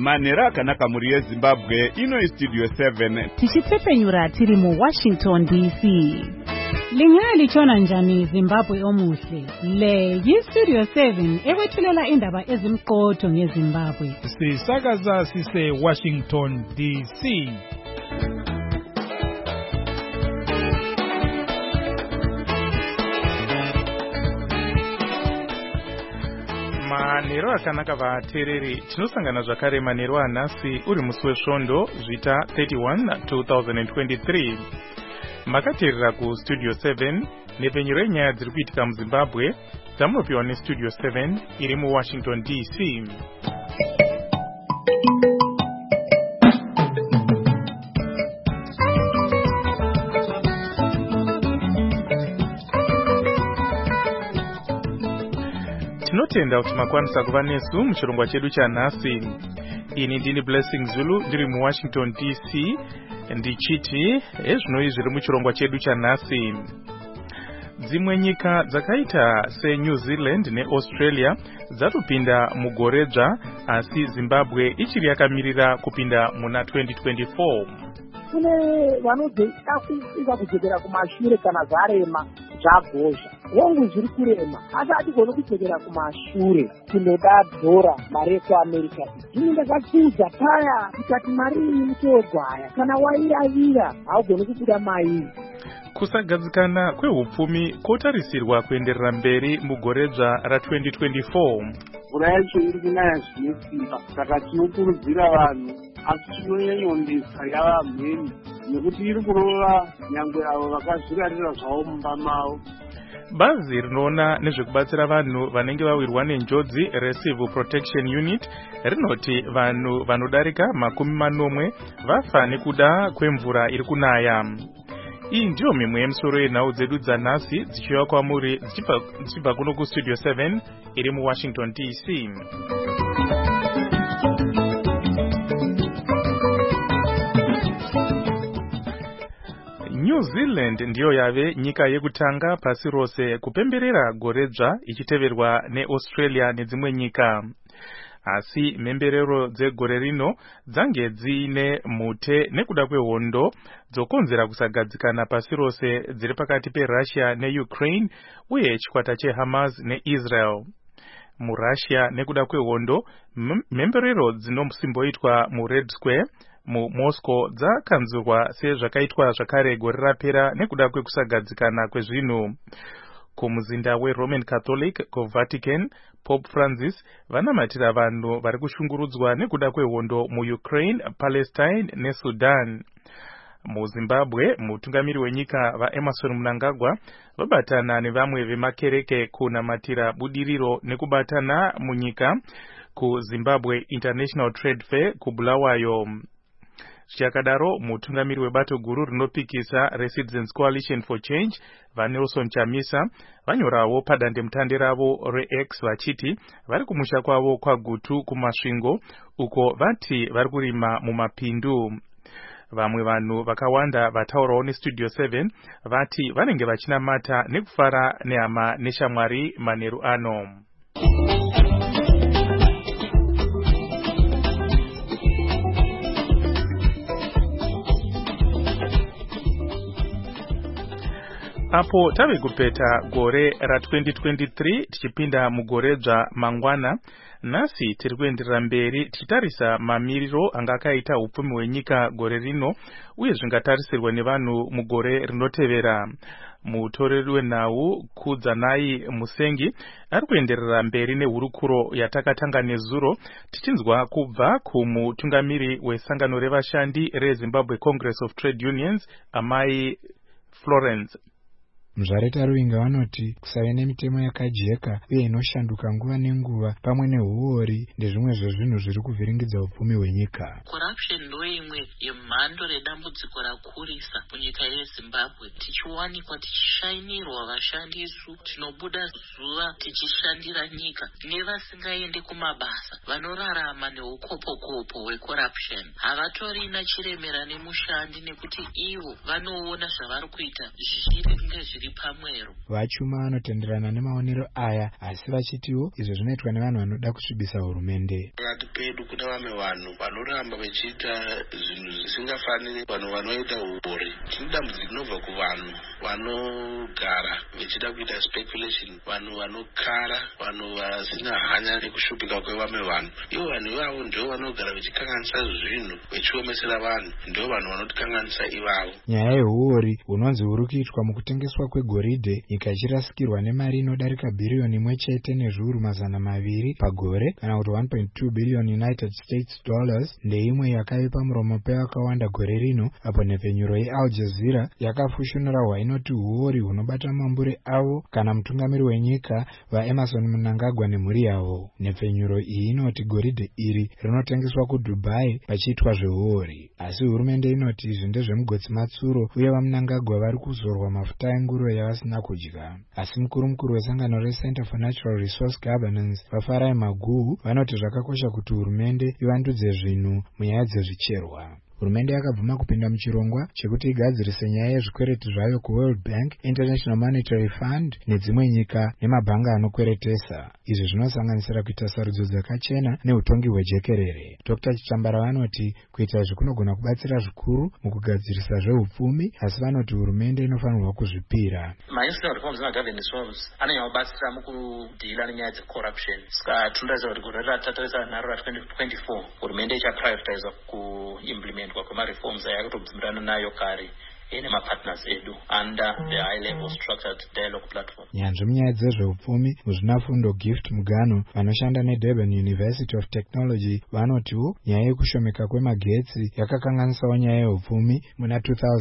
Manhero akanaka muri yeZimbabwe, ino Studio 7. Tichitsepenyura tiri mu Washington DC. Lingalichona njani Zimbabwe omuhle. Le yiStudio 7 ekwethulela indaba ezimqotho ngeZimbabwe. Sisakaza sise Washington DC. Manhero akanaka vateereri, tinosangana zvakare manhero anhasi uri musi wesvondo zvita 31 2023. Makateerera kuStudio 7 nepfenyuro yenyaya dziri kuitika muZimbabwe dzamunopiwa neStudio 7 iri muWashington DC. Tinotenda kuti makwanisa kuva nesu muchirongwa chedu chanhasi. Ini ndini Blessing Zulu ndiri muWashington DC ndichiti ezvinoi zviri muchirongwa chedu chanhasi. Dzimwe nyika dzakaita seNew Zealand neAustralia dzatopinda mugoredzva, asi Zimbabwe ichiri yakamirira kupinda muna 2024. Kune vanodzeka kudzokera kumashure kana zarema zvagozha. Wangu zviri kurema asi hatigoni kudzokera kumashure, tinoda dhora mari ekuAmerica. Ini ndakatsiudza paya tikati mari iyi mutogwaya, kana wairavira haugoni kubuda mairi. Kusagadzikana kwehupfumi kotarisirwa kuenderera mberi mugoredzva ra2024. Mvura yacho iri kunaya zvine simba, saka tinokurudzira vanhu, asi chinonyanyondesa yava mheni nekuti iri kurova nyangwe avo vakazvirarira zvavo mumba mavo. Bazi rinoona nezvekubatsira vanhu vanenge vawirwa nenjodzi reCivil Protection Unit rinoti vanhu vanodarika 40 vafa nekuda kwemvura iri kunaya. Iyi ndiyo mimwe yemisoro yenhau dzedu dzanhasi dzichiuya kwamuri dzichibva kuno kuStudio 7 iri muWashington DC. New Zealand ndiyo yave nyika yekutanga pasi rose kupemberera goredzva ichiteverwa neAustralia nedzimwe nyika. Asi mhemberero dzegore rino dzange dziine mhute nekuda kwehondo dzokonzera kusagadzikana pasi rose dziri pakati peRussia neUkraine uye chikwata cheHamas neIsrael. MuRussia nekuda kwehondo, mhemberero dzinosimboitwa muRed Square muMoscow dzakanzurwa sezvakaitwa zvakare gore rapera nekuda kwekusagadzikana kwezvinhu. Kumuzinda weRoman Catholic kuVatican, Pope Francis vanamatira vanhu vari kushungurudzwa nekuda kwehondo muUkraine, Palestine neSudan. MuZimbabwe, mutungamiri wenyika vaEmerson Mnangagwa vabatana nevamwe vemakereke kunamatira budiriro nekubatana munyika kuZimbabwe International Trade Fair kuBulawayo. Zvichakadaro, mutungamiri webato guru rinopikisa reCitizens Coalition for Change vaNelson Chamisa vanyorawo padandemutande ravo reX vachiti vari kumusha kwavo kwaGutu kumasvingo uko vati vari kurima mumapindu. Vamwe vanhu vakawanda vataurawo neStudio 7 vati vanenge vachinamata nekufara nehama neshamwari manheru ano. Apo tave kupeta gore ra2023 tichipinda mugoredzva mangwana, nhasi tiri kuenderera mberi tichitarisa mamiriro anga akaita upfumi hwenyika gore rino uye zvingatarisirwa nevanhu mugore rinotevera. Mutoreri wenhau Kudzanai Musengi ari kuenderera mberi nehurukuro yatakatanga nezuro tichinzwa kubva kumutungamiri wesangano revashandi reZimbabwe Congress of Trade Unions, Amai Florence. Muzvareta Ruinga vanoti kusave nemitemo yakajeka uye inoshanduka nguva nenguva pamwe nehuori ndezvimwe zvezvinhu zviri kuvhiringidza upfumi hwenyika. Corruption ndoimwe yemhando redambudziko rakurisa munyika yeZimbabwe. Tichiwanikwa tichishainirwa vashandi isu, tinobuda zuva tichishandira nyika nevasingaende kumabasa, vanorarama neukopokopo hwecorruption. Havatorina chiremera nemushandi nekuti ivo vanoona zvavari kuita zviri zviri pamwero. Vachuma vanotenderana nemaonero aya, asi vachitiwo izvo zvinoitwa nevanhu vanoda kusvibisa hurumende. Pakati pedu kuna vamwe vanhu vanoramba vachiita zvinhu zvisingafaniri, vanhu vanoita uori. Tine dambudziko rinobva kuvanhu vanogara vachida kuita speculation, vanhu vanokara, vanhu vasina hanya nekushupika kwevamwe vanhu. Ivo vanhu ivavo ndio vanogara vachikanganisa zvinhu, vachiomesera vanhu, ndio vanhu vanotikanganisa ivavo. Nyaya yehuori hunonzi huri kuitwa mukutengeswa kwegoridhe, nyika ichirasikirwa nemari inodarika bhiriyoni 1 nezviuru 200 pagore, kana kuti 1.2 billion United States dollars, ndeimwe yakaipa pamuromo pevakawanda gore rino, apo nhepfenyuro yeAl Jazeera yakafushunura inoti huori hunobata mambure avo kana mutungamiri wenyika vaEmerson Mnangagwa nemhuri yavo. Nhepfenyuro iyi inoti goridhe iri rinotengeswa kuDubai pachiitwa zvehuori, asi hurumende inoti izvi ndezvemugotsi matsuro uye vaMnangagwa vari kuzorwa mafuta enguruve yavasina kudya. Asi mukuru wesangano reCenter for Natural Resource Governance vaFarai Maguhu vanoti zvakakosha kuti hurumende ivandudze zvinhu munyaya dzezvicherwa. Hurumende yakabvuma kupinda muchirongwa chekuti igadzirise nyaya yezvikwereti zvayo kuWorld Bank, International Monetary Fund nedzimwe nyika nemabhanga anokweretesa. Izvi zvinosanganisira kuita sarudzo dzakachena neutongi hwejekerere. Dr. Chitambara vanoti kuita izvi kunogona kubatsira zvikuru mukugadzirisa zveupfumi, asi vanoti hurumende inofanirwa kuzvipira. Ma-institutional reforms nemagovernance reforms anonyakubatsira mukudhila nenyaya dzecorruption. Saka tinotaridza kuti gore ratarisa nharo ra2024 hurumende ichaprioritiza kuimplement kwema-reforms ayakutobvumirana nayo kare nemapartners edu under the high-level structured dialogue platform. Nyanzvi munyaya dzezveupfumi muzvinafundo Gift Mugano vanoshanda neDurban University of Technology vanotiwo nyaya yekushomeka kwemagetsi yakakanganisawo nyaya yeupfumi muna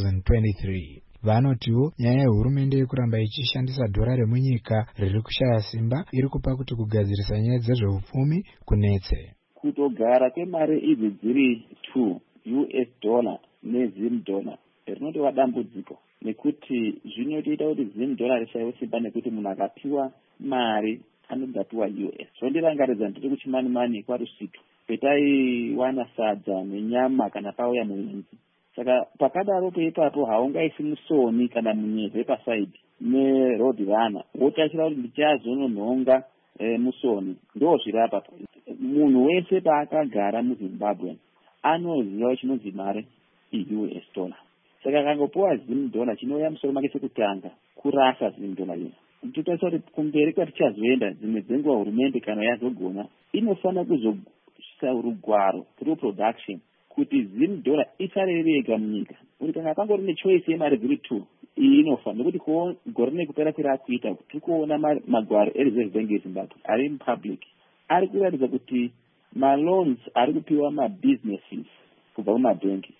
2023. Vanotiwo nyaya yehurumende yekuramba ichishandisa dhora remunyika riri kushaya simba iri kupa kuti kugadzirisa nyaya dzezveupfumi kunetse. Kutogara kwemari idzi dziri 2 US dollar nezim dollar rinotova dambudziko, nekuti zvinotoita kuti zim dollar rishayiwe simba, nekuti munhu akapiwa mari anogapiwa US. Zvondirangaridza ndiri kuchimani-mani kwaRusitu petaiwana sadza nenyama kana pauya muenzi. Saka pakadaro peipapo haungaisi musoni kana munyeve pasaidi neroad runner wotachira kuti ndichazononhonga musoni. Ndo zvirapa munhu wese paakagara muZimbabwe anoziva chinonzi mari iUS dollar. Saka kangopuwa zim dollar chinouya musoro make chekutanga kurasa zim dollar ino. Totaisa kuti kumberi kwatichazoenda dzimwe dzenguva hurumende kana yazogona inofanira kuzoisa rugwaro through production kuti zim dollar isarereka munyika. Kuti kana pangori nechoice yemari dziri 2 iyi inofa, nekuti gore nekupera kwirakuita tiri kuona magwaro eReserve Bank yeZimbabwe ari mupublic ari kuratidza kuti maloans ari kupiwa mabusinesses kubva kumabhengi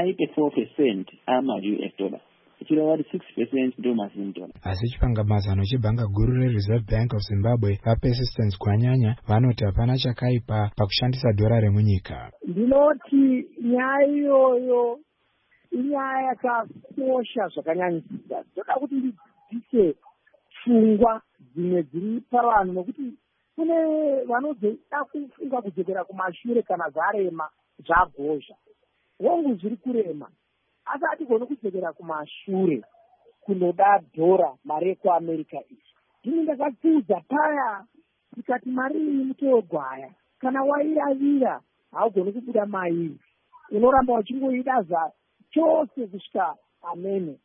94% ama-US dollar, ichireva kuti 6% ndio mazim dollar. Asi chipangamazano chebhanga guru reReserve Bank of Zimbabwe vaPersistence Gwanyanya vanoti hapana chakaipa pakushandisa dhora remunyika. Ndinoti nyaya iyoyo inyaya yakakosha zvakanyanyisisa. Ndoda kuti ndidzidzise pfungwa dzimwe dziri pavanhu, nokuti kune vanozoda kufunga kudzokera kumashure kana zvarema zvagozha. Hongu zviri kurema, asi hatigoni kudzokera kumashure kunoda dhora, mari yekuAmerica iyi. Ndini ndakatsiudza paya tikati mari iyi mutoogwaya, kana wairavira haugoni kubuda mairi, unoramba uchingoidaza chose kusvika amene.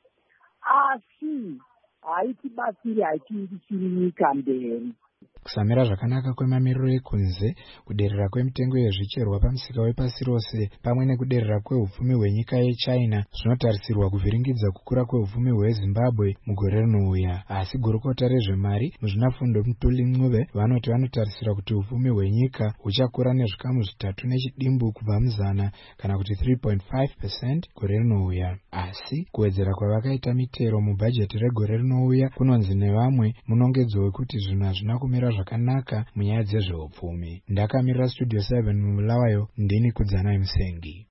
Asi haitibatsiri, haitiindisiri nyika mberi. Kusamira zvakanaka kwemamiriro ekunze, kuderera kwemitengo yezvicherwa pamusika wepasi rose, pamwe nekuderera kweupfumi hwenyika yeChina zvinotarisirwa kuvhiringidza kukura kweupfumi hweZimbabwe mugore rinouya. Asi gurukota rezvemari muzvinafundo Mutuli Ncube vanoti vanotarisira kuti upfumi hwenyika huchakura nezvikamu 3 nechidimbu kubva muzana, kana kuti 3.5% gore rinouya. Asi kuwedzera kwavakaita mitero mubhajeti regore rinouya kunonzi nevamwe munongedzo wekuti zvinhu hazvina kumira zvakanaka munyaya dzezveupfumi. Ndakamirira Studio 7 mubulawayo, ndini Kudzanai Musengi.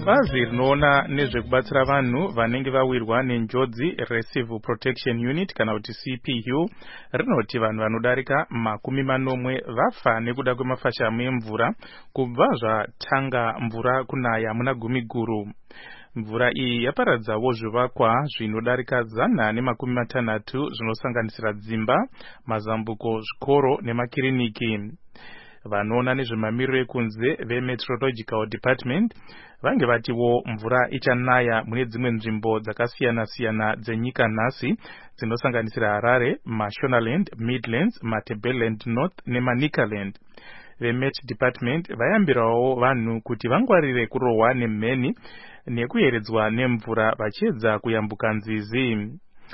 Bazi rinoona nezvekubatsira vanhu vanenge vawirwa nenjodzi Receive Protection Unit kana kuti CPU rinoti vanhu vanodarika 40 vafa nekuda kwemafashamu emvura kubva zvatanga mvura kunaya muna Gumiguru. Mvura iyi yaparadzawo zvivakwa zvinodarika 160 zvinosanganisira dzimba, mazambuko, zvikoro nemakiriniki. Vanoona nezvemamiriro ekunze veMeteorological Department vange vatiwo mvura ichanaya mune dzimwe nzvimbo dzakasiyana-siyana dzenyika nhasi dzinosanganisira Harare, Mashonaland, Midlands, Matabeleland North neManicaland. VeMet Department vayambirawo vanhu kuti vangwarire kurohwa nemheni nekuyeredzwa nemvura vachiedza kuyambuka nzizi.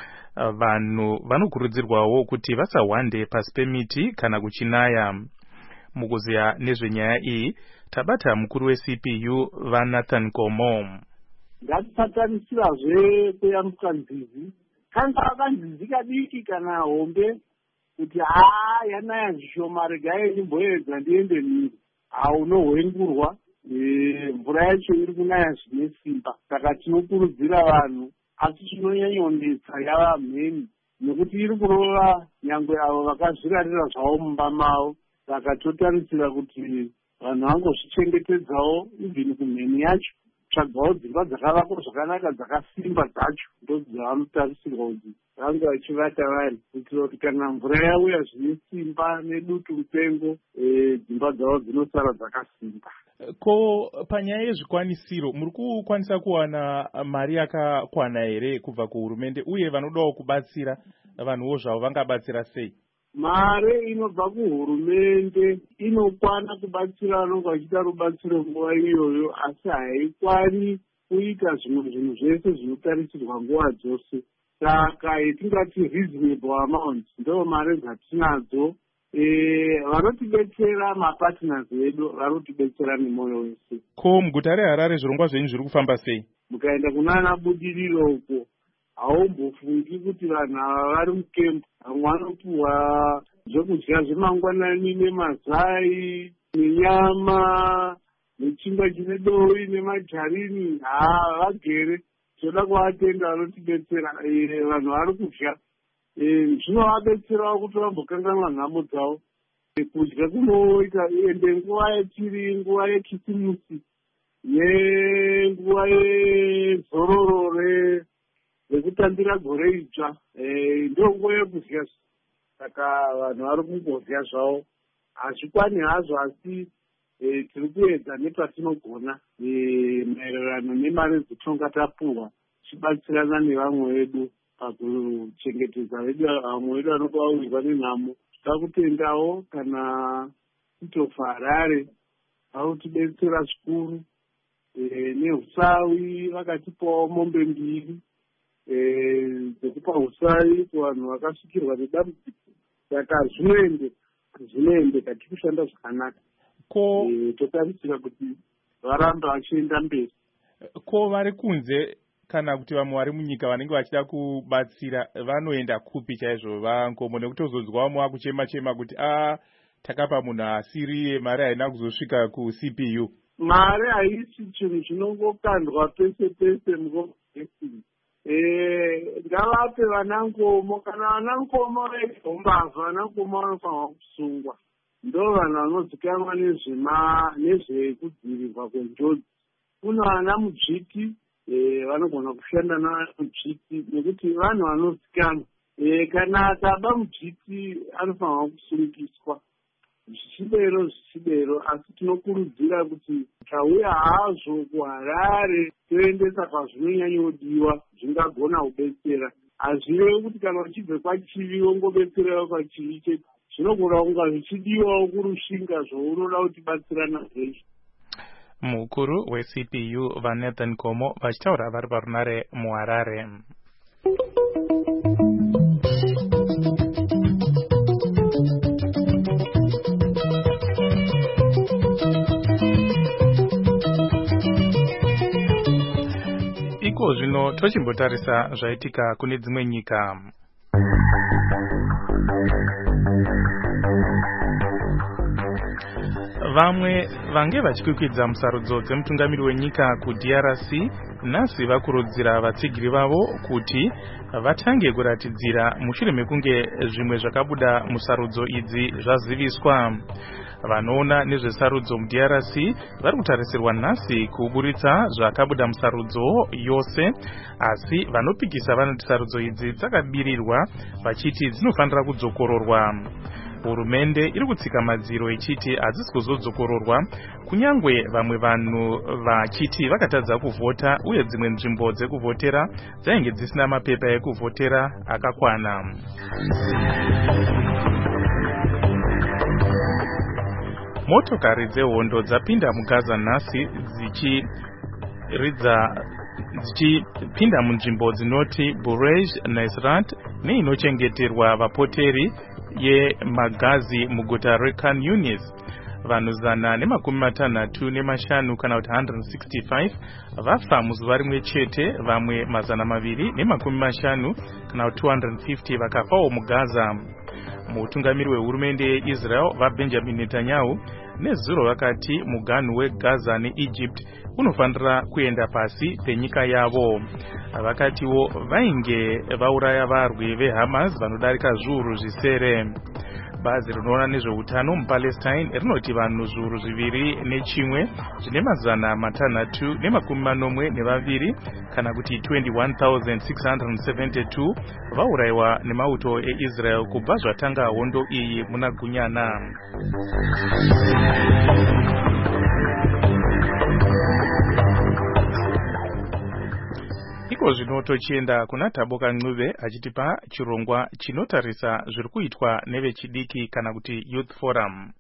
Vanhu vanokurudzirwawo kuti vasahwande pasi pemiti kana kuchinaya. Mukuziya nezvenyaya iyi tabata mukuru weCPU vaNathan Komo. Ngatitatanisira kuyambuka nzizi kanza kanzizi kadiki kana hombe kuti yanaya zvishoma regai ndimboedza ndiende miri unohwengurwa mvura yacho iri kunaya zvine simba. Saka tinokurudzira vanhu asi chinonyanyonetsa yava mheni nekuti iri kurova nyangwe avo vakazvirarira zvavo mumba mavo. Saka totarisira kuti vanhu vangozvichengetedzawo ibvini kumheni yacho, tsvagawo dzimba dzakavakwa zvakanaka dzakasimba dzacho ndodzavanotarisirwa kuti vange vachivata vari kuitira kuti kana mvura yauya zvine simba nedutu mupengo dzimba dzavo dzinosara dzakasimba. Ko panyaya yezvikwanisiro muri kukwanisa kuwana mari yakakwana here kubva kuhurumende uye vanodawo kubatsira vanhuwo zvavo vangabatsira sei? Mare inobva kuhurumende inokwana kubatsira vanonga vachiita rubatsiro nguva iyoyo, asi haikwani kuita zvimwe zvinhu zvese zvinotarisirwa nguva dzose. Saka yetingati reasonable amount ndo mare dzatinadzo. Vanotibetsera mapartners vedu vanotibetsera nemoyo wese. Ko muguta reHarare zvirongwa zvenyu zviri kufamba sei? Mukaenda kunana budiriro uko haumbofungi kuti vanhu ava vari mukempu. Vamwe vanopuhwa zvokudya zvemangwanani nemazai nenyama nechingwa chine doi nemajarini. Vagere toda kuvatenda vanotibetsera. Vanhu vari kudya zvinovabetserawo kuti vambokanganwa nhamo dzavo. Kudya kunoita ende nguva yetiri nguva yekisimusi nenguva yezororo rekutambira gore idzva ndonguva yekudya. Saka vanhu vari kungodya zvavo, hazvikwani hazvo asi tiri kuedza nepatinogona maererano nemari dzetinonga tapuhwa tichibatsirana nevamwe vedu pakuchengetedza vedu vamwe vedu vanonga vawirwa nenhamo. Toda kutendawo kana Itofa Harare vakutibetsera zvikuru neusawi vakatipawo mombe 2 dzekupa usawi kuvanhu vakasvikirwa nedambudziko. Saka zvinoende katiri kushanda zvakanaka. Totarisira kuti varamba vachienda mberi. Ko vari kunze kana kuti vamwe vari munyika vanenge vachida kubatsira vanoenda kupi chaizvo vangomo? Nekuti uzodzwa vamwe vakuchema-chema kuti takapa munhu asiri, mari haina kuzosvika kuCPU. Mari haisi chinhu chinongokandwa pese-pese mugogesini. Ngavape vanangomo, kana vanangomo vegombavha vanangomo vanofanirwa kusungwa. Ndo vanhu vanozikanwa nezvekudzivirirwa kwenjodzi. Kuna vana mudzviti vanogona kushanda navamudzviti nekuti vanhu vanozikanwa. Kana akaba mudzviti anofanirwa kusungiswa zvichidero, asi tinokurudzira kuti tauya hazvo kuHarare toendesa pazvinonyanyodiwa zvingagona kubetsera. Hazvirevi kuti kana uchibve kwachivi wongobetserawo kwachivi chete. Zvinogona kunga zvichidiwawo kurushinga zvounoda kuti batsirana zveshe. Mukuru weCPU vaNathan Komo vachitaura vari parunare muHarare. Iko zvino tochimbotarisa zvaitika kune dzimwe nyika. vamwe vange vachikwikwidza musarudzo dzemutungamiri wenyika kuDRC nhasi vakurudzira vatsigiri vavo kuti vatange kuratidzira mushure mekunge zvimwe zvakabuda musarudzo idzi zvaziviswa. Vanoona nezvesarudzo muDRC vari kutarisirwa nhasi kuburitsa zvakabuda musarudzo yose, asi vanopikisa vanoti sarudzo idzi dzakabirirwa vachiti dzinofanira kudzokororwa. Hurumende iri kutsika madziro ichiti hadzisi kuzodzokororwa, kunyangwe vamwe vanhu vachiti vakatadza kuvhota uye dzimwe nzvimbo dzekuvhotera dzainge dzisina mapepa ekuvhotera akakwana. Motokari dzehondo dzapinda muGaza nhasi dzichipinda munzvimbo dzinoti Burej, Nusrat neinochengeterwa vapoteri yeMagazi muguta reKhan Yunis. Vanhu 165 kana kuti 165 vafa muzuva rimwe chete, vamwe 250 kana kuti 250 vakafawo muGaza. Mutungamiri wehurumende yeIsrael vaBenjamin Netanyahu nezuro vakati muganhu weGaza neEgypt unofanira kuenda pasi penyika yavo. Vakatiwo vainge vauraya varwi veHamas vanodarika zviuru zvisere. Bazi rinoona nezveutano muPalestine rinoti vanhu zviuru 2.1 zvine 642 kana kuti 21,672 vaurayiwa nemauto eIsrael kubva zvatanga hondo iyi muna Gunyana. Iko zvino tochienda kuna Taboka Ncube achitipa chirongwa chinotarisa zviri kuitwa nevechidiki kana kuti Youth Forum.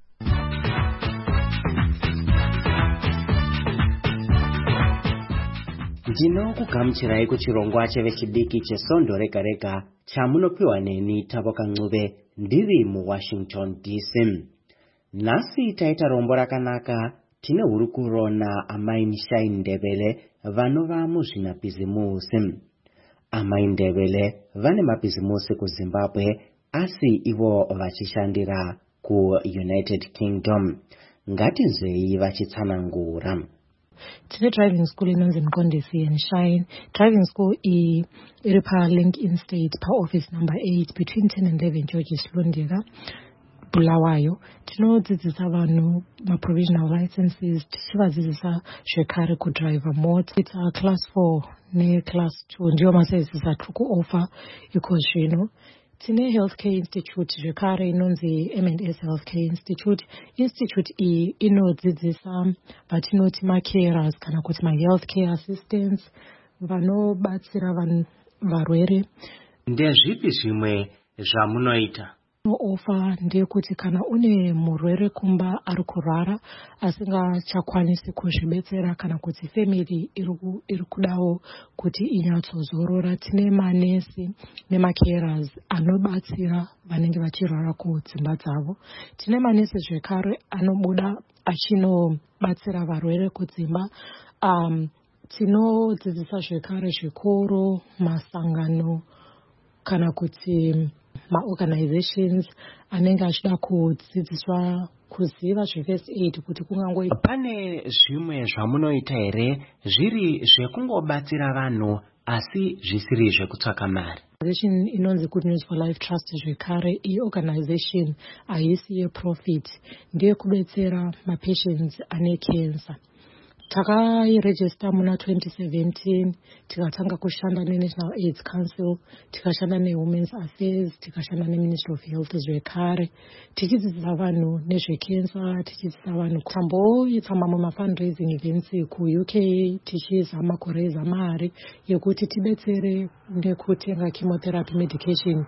Ndinokugamuchirai kuchirongwa chevechidiki chesondo rega rega chamunopiwa neni Taboka Ncube ndiri muWashington DC. Nhasi taita rombo rakanaka. Tine hurukuro naAmai Nishai Ndebele vanova muzvinabhizimusi. Amai Ndebele vane mabhizimusi kuZimbabwe asi ivo vachishandira kuUnited Kingdom. Ngatinzwei vachitsanangura. Tine driving school inonzi Mqondisi and Shine. Driving school iri paLinkedIn State office number 8 between 10 and 11 George Slundira. Bulawayo. Tinodzidzisa vanhu ma-provisional licenses, tichivadzidzisa zvekare kudriver mota. It's class 4 neclass 2 ndiyo maservices atiri kuoffer iko zvino. Tine healthcare institute zvekare inonzi M&S Healthcare Institute. Institute iyi inodzidzisa vatinoti macarers kana kuti ma-healthcare assistants vanobatsira vanhu varwere. Ndezvipi zvimwe zvamunoita? Ofa ndeyekuti kana une murwere kumba ari kurwara asingachakwanisi kuzvibetsera kana kuti family iri kudawo kuti inyatsozorora, tine manesi nemacarers anobatsira vanenge vachirwara kudzimba dzavo. Tine manesi zvekare anobuda achinobatsira varwere kudzimba. Tinodzidzisa zvekare zvikoro, masangano kana kuti ma-organizations anenge achida kudzidziswa kuziva zve-first aid kuti kungangoita. Pane zvimwe zvamunoita here zviri zvekungobatsira vanhu asi zvisiri zvekutsvaka mari? Organization inonzi Good News for Life Trust zvekare, iyi organization haisi yeprofit, ndeye kubetsera mapatients ane cancer. Takairegister muna 2017, tikatanga kushanda neNational AIDS Council, tikashanda neWomen's Affairs, tikashanda neMinistry of Health zvekare, tichidzidzisa vanhu nezvecancer, tichidzidzisa vanhu kutamboita mamwe ma-fundraising events kuUK, tichizama kureza mari yekuti tibetsere nekutenga chemotherapy medication.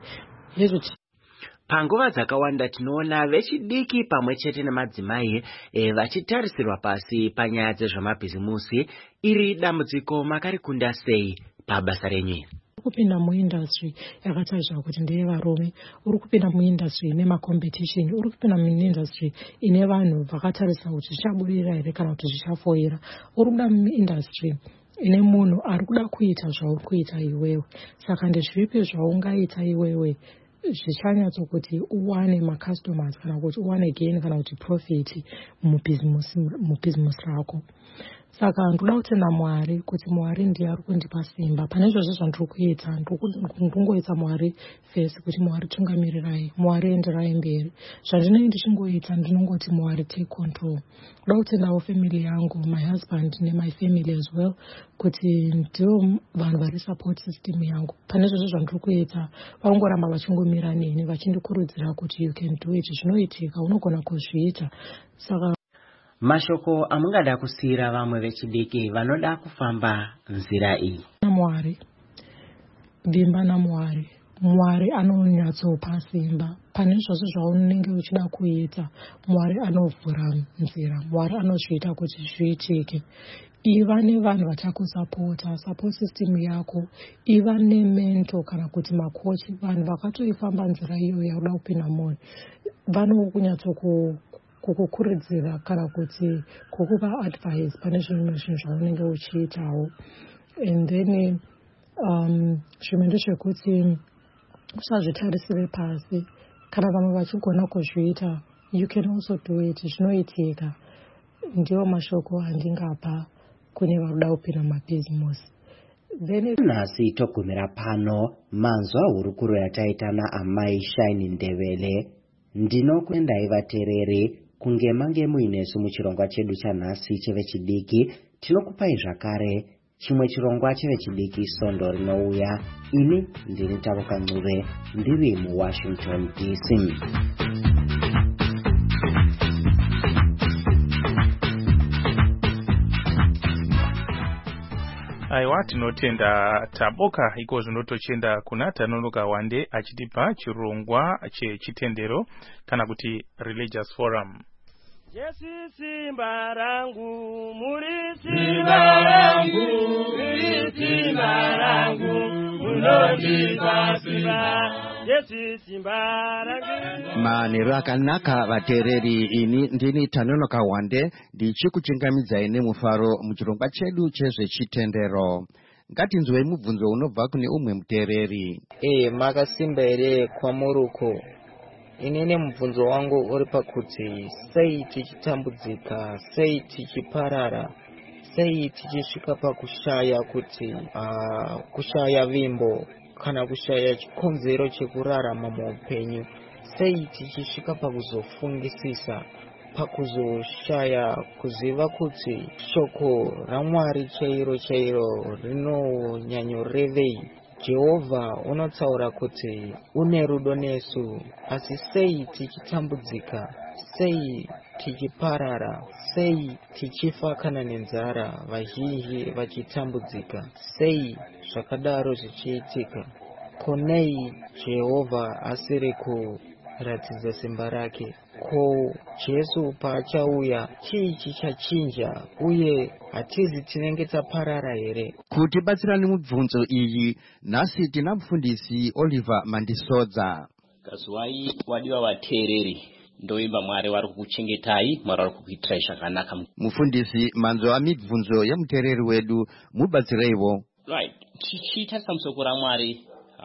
Panguva dzakawanda tinoona vechidiki pamwe chete nemadzimai vachitarisirwa pasi panyaya dzezvemabhizimusi. Iri dambudziko makarikunda sei pabasa renyu? Kupinda muindustry yakatariswa kuti ndeye varume, uri kupinda muindustry ine macompetition, uri kupinda muindustry ine vanhu vakatariswa kuti zvichabudirira here kana kuti zvichafoira, uri kuda muindustry ine munhu ari kuda kuita zvauri kuita iwewe. Saka ndezvipi zvaungaita iwewe zvichanyatsokuti uwane macustomers kana kuti uwane gain kana kuti profit mubhizimusi rako. Saka ndoda kutenda Mwari kuti Mwari ndiye ari kundipa simba. Pane izvozvo zvandiri kuita ndinongoita Mwari first kuti Mwari tungamirirai, Mwari enderai mberi. Zvandinenge ndichingoita ndinongoti Mwari take control. Ndoda kutendawo family yangu, my husband my family as well, kuti ndiwo vanhu vari support system yangu. Pane izvozvo zvandiri kuita vanongoramba vachingomira neni vachindikurudzira kuti you can do it, zvinoitika, unogona kuzviita. Saka mashoko amungada kusiyira vamwe vechidiki vanoda kufamba nzira iyi. Mwari, vimba naMwari. Mwari anonyatsopa simba. Pane zvose zvaunenge uchida kuita, Mwari anovhura nzira. Mwari anozviita kuti zviitike. Iva nevanhu vachakusapota, support system yako. Iva nemento kana kuti makochi, vanhu vakatoifamba nzira iyo yakuda kupinda moni. Kukukurudzira kana kuti kukupa advice pane zvimwe zvinhu zvaunenge uchiitawo. And then zvimwe ndezvekuti usazvitarisire pasi. Kana vamwe vachigona kuzviita, you can also do it. Zvinoitika. Ndiwo mashoko andingapa kune vakuda kupinda mabhizimusi. Nhasi togumira pano manzwa hurukuro yataita naamai Shine Ndebele. Ndinokwendai vateereri kunge mange muinesu muchirongwa chedu chanhasi chevechidiki. Tinokupai zvakare chimwe chirongwa chevechidiki Sondo rinouya. Ini ndini Tavuka Ncube ndiri muWashington DC. Aiwa, tinotenda Taboka. Iko zvinotochenda kuna Tanonoka Wande achitipa chirongwa chechitendero kana kuti religious forum. Yesu simba rangu, muri simba rangu, muri simba rangu, munondipa simba. Yesu simba rangu. Manheru akanaka vateereri, ini ndini Tanonoka Wande ndichikuchingamidzai nemufaro muchirongwa chedu chezvechitendero. Ngatinzwei mubvunzo unobva kune umwe muteereri. Makasimba here kwamuruko. Inini mubvunzo wangu uri pakuti sei tichitambudzika, sei tichiparara, sei tichisvika pakushaya kuti kushaya vimbo kana kushaya chikonzero chekurarama muupenyu, sei tichisvika pakuzofungisisa, pakuzoshaya kuziva kuti shoko raMwari chairo rinonyanyorevei. Jehovha unotsaura kuti une rudo nesu, asi sei tichitambudzika, sei tichiparara, sei tichifa kana nenzara, vazhinji vachitambudzika, sei zvakadaro zvichiitika. Konei Jehovha asiri kuratidza simba rake? Ko Jesu paachauya chii chichachinja, uye hatizi tinenge taparara here? Kuti batsirani mubvunzo iyi, nhasi tina mufundisi Oliver Mandisodza. Kazuwai wadiwa vateereri, ndoimba Mwari vari kukuchengetai, Mwari vari kukuitirai zvakanaka. Mufundisi, manzwa mibvunzo yemuteereri wedu, mubatsireiwo. Right, tichitarisa musoko raMwari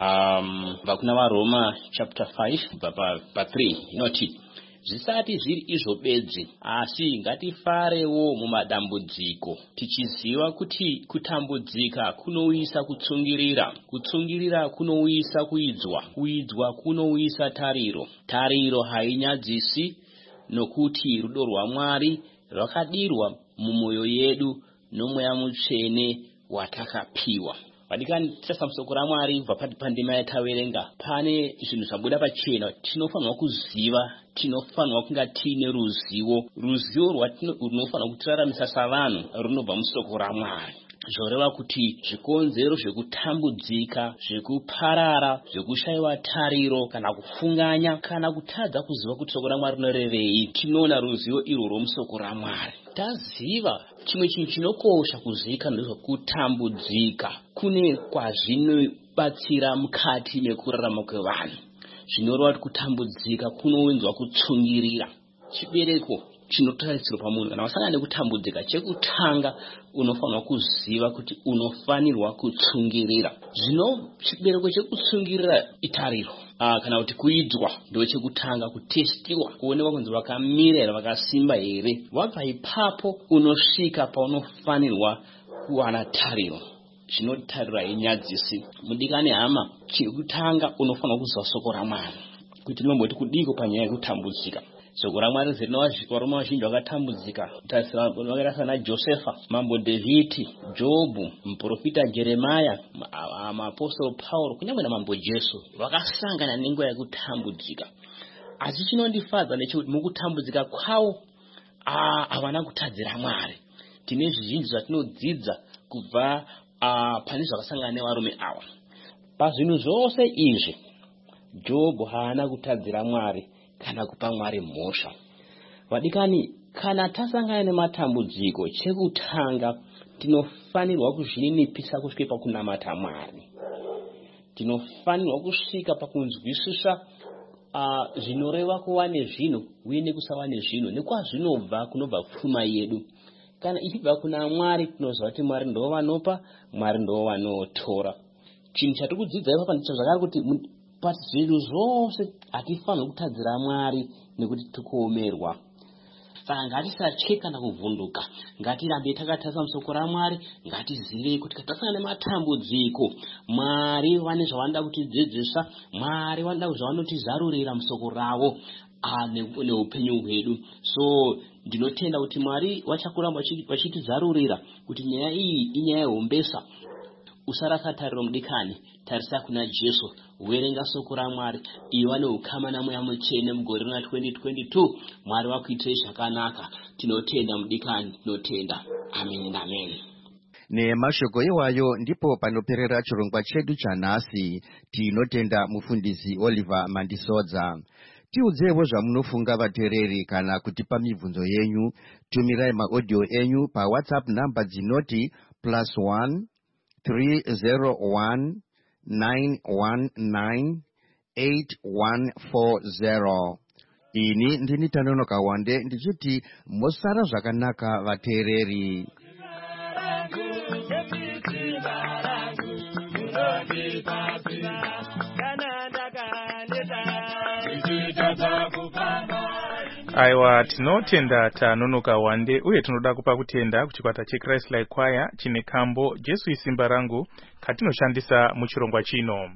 vakuna vaRoma chapter 5 pa 3 inoti zvisati zviri izvo bedzi, asi ngatifarewo mumadambudziko, tichiziva kuti kutambudzika kunouyisa kutsungirira, kutsungirira kunouyisa kuidzwa, kuidzwa kunouyisa tariro, tariro hainyadzisi, nokuti rudo rwaMwari rwakadirwa mumwoyo yedu noMweya Mutsvene watakapiwa. Vadikani titarisa musoko raMwari kubva pandima yataverenga, pane zvinhu zvabuda pachena. Tinofanirwa kuziva, tinofanirwa kunga tiine ruzivo runofanirwa kutiraramisa savanhu runobva musoko raMwari. Zvoreva kuti zvikonzero zvekutambudzika, zvekuparara, zvekushayiwa tariro, kana kufunganya, kana kutadza kuziva kuti soko raMwari rinorevei, tinoona ruzivo irworwo musoko raMwari. Taziva chimwe chinhu chinokosha kuzika ndezvekutambudzika kune kwazvinobatsira mukati mekurarama kwevanhu. Zvinoreva kuti kutambudzika kunowedzwa kutsungirira. Chibereko chinotarisirwa pamunhu kana wasangana nekutambudzika, chekutanga unofanirwa kuziva kuti unofanirwa kutsungirira. Zvino chibereko chekutsungirira itariro. kana kuti kuidzwa ndochekutanga, kutestiwa, kuonekwa kunzi vakamira here, vakasimba here. Wabva ipapo unosvika paunofanirwa kuwana tariro. Zvinotarira inyadzisi. Mudikani hama, chekutanga unofanirwa kuziva soko raMwari. Kuti ndinomboti kudiko panyaya yekutambudzika. Soko raMwari varume vazhinji vakatambudzika. Vakaita sana Josefa, mambo David, Jobu, muprofita Jeremiah, maapostolo Paulo, kunyangwe namambo Jesu, vakasangana nenguva yekutambudzika. Asi chinondifadza ndechekuti mukutambudzika kwavo havana kutadzira Mwari. Tine zvizhinji zvatinodzidza kubva pane zvakasangana nevarume ava. Pazvinhu zvose izvi Jobu haana kutadzira Mwari kana kupa Mwari mhosva. Vadikani, kana tasangana nematambudziko, chekutanga tinofanirwa kuzvininipisa kusvika pakunamata Mwari. Tinofanirwa kusvika pakunzwisisa zvinoreva kuva nezvinhu uye nekusava nezvinhu, nekwazvinobva kunobva pfuma yedu. Kana ichibva kuna Mwari, tinoziva kuti Mwari ndoo vanopa, Mwari ndoo vanotora. Chinhu chatiri kudzidza ipa ndicho zvakare kuti pazvinhu zvose hatifanirwi kutadzira Mwari nekuti tikuomerwa. Saka ngatisatye kana kuvhunduka, ngatirambe takatarisa musoko raMwari, ngatizive kuti tasangana nematambudziko, Mwari vane zvavanoda kutidzidzisa, Mwari vanoda zvavanotizarurira musoko ravo neupenyu hwedu. So ndinotenda kuti Mwari vachakuramba vachitizarurira kuti nyaya iyi inyaya yehombesa. Usarasa tariro mudikani, tarisa kuna Jesu, werenga soko raMwari, iva neukama naMweya Mutsvene mugore rina 2022. Mwari vakuitirei zvakanaka. Tinotenda mudikani, tinotenda. Amen, amen. Nemashoko iwayo ndipo panoperera chirongwa chedu chanhasi. Tinotenda mufundisi Oliver Mandisodza. Tiudzevo zvamunofunga vateereri, kana kutipa mibvunzo yenyu, tumirai maaudio enyu pa WhatsApp namba dzinoti +1 301 919 8140. Ini ndini Tanonoka Wande ndichiti mosara zvakanaka vateereri. Aiwa, tinotenda Tanonoka Wande uye tinoda kupa kutenda kuchikwata cheChrist Like Choir chine kambo Jesu isimba rangu katinoshandisa muchirongwa chino.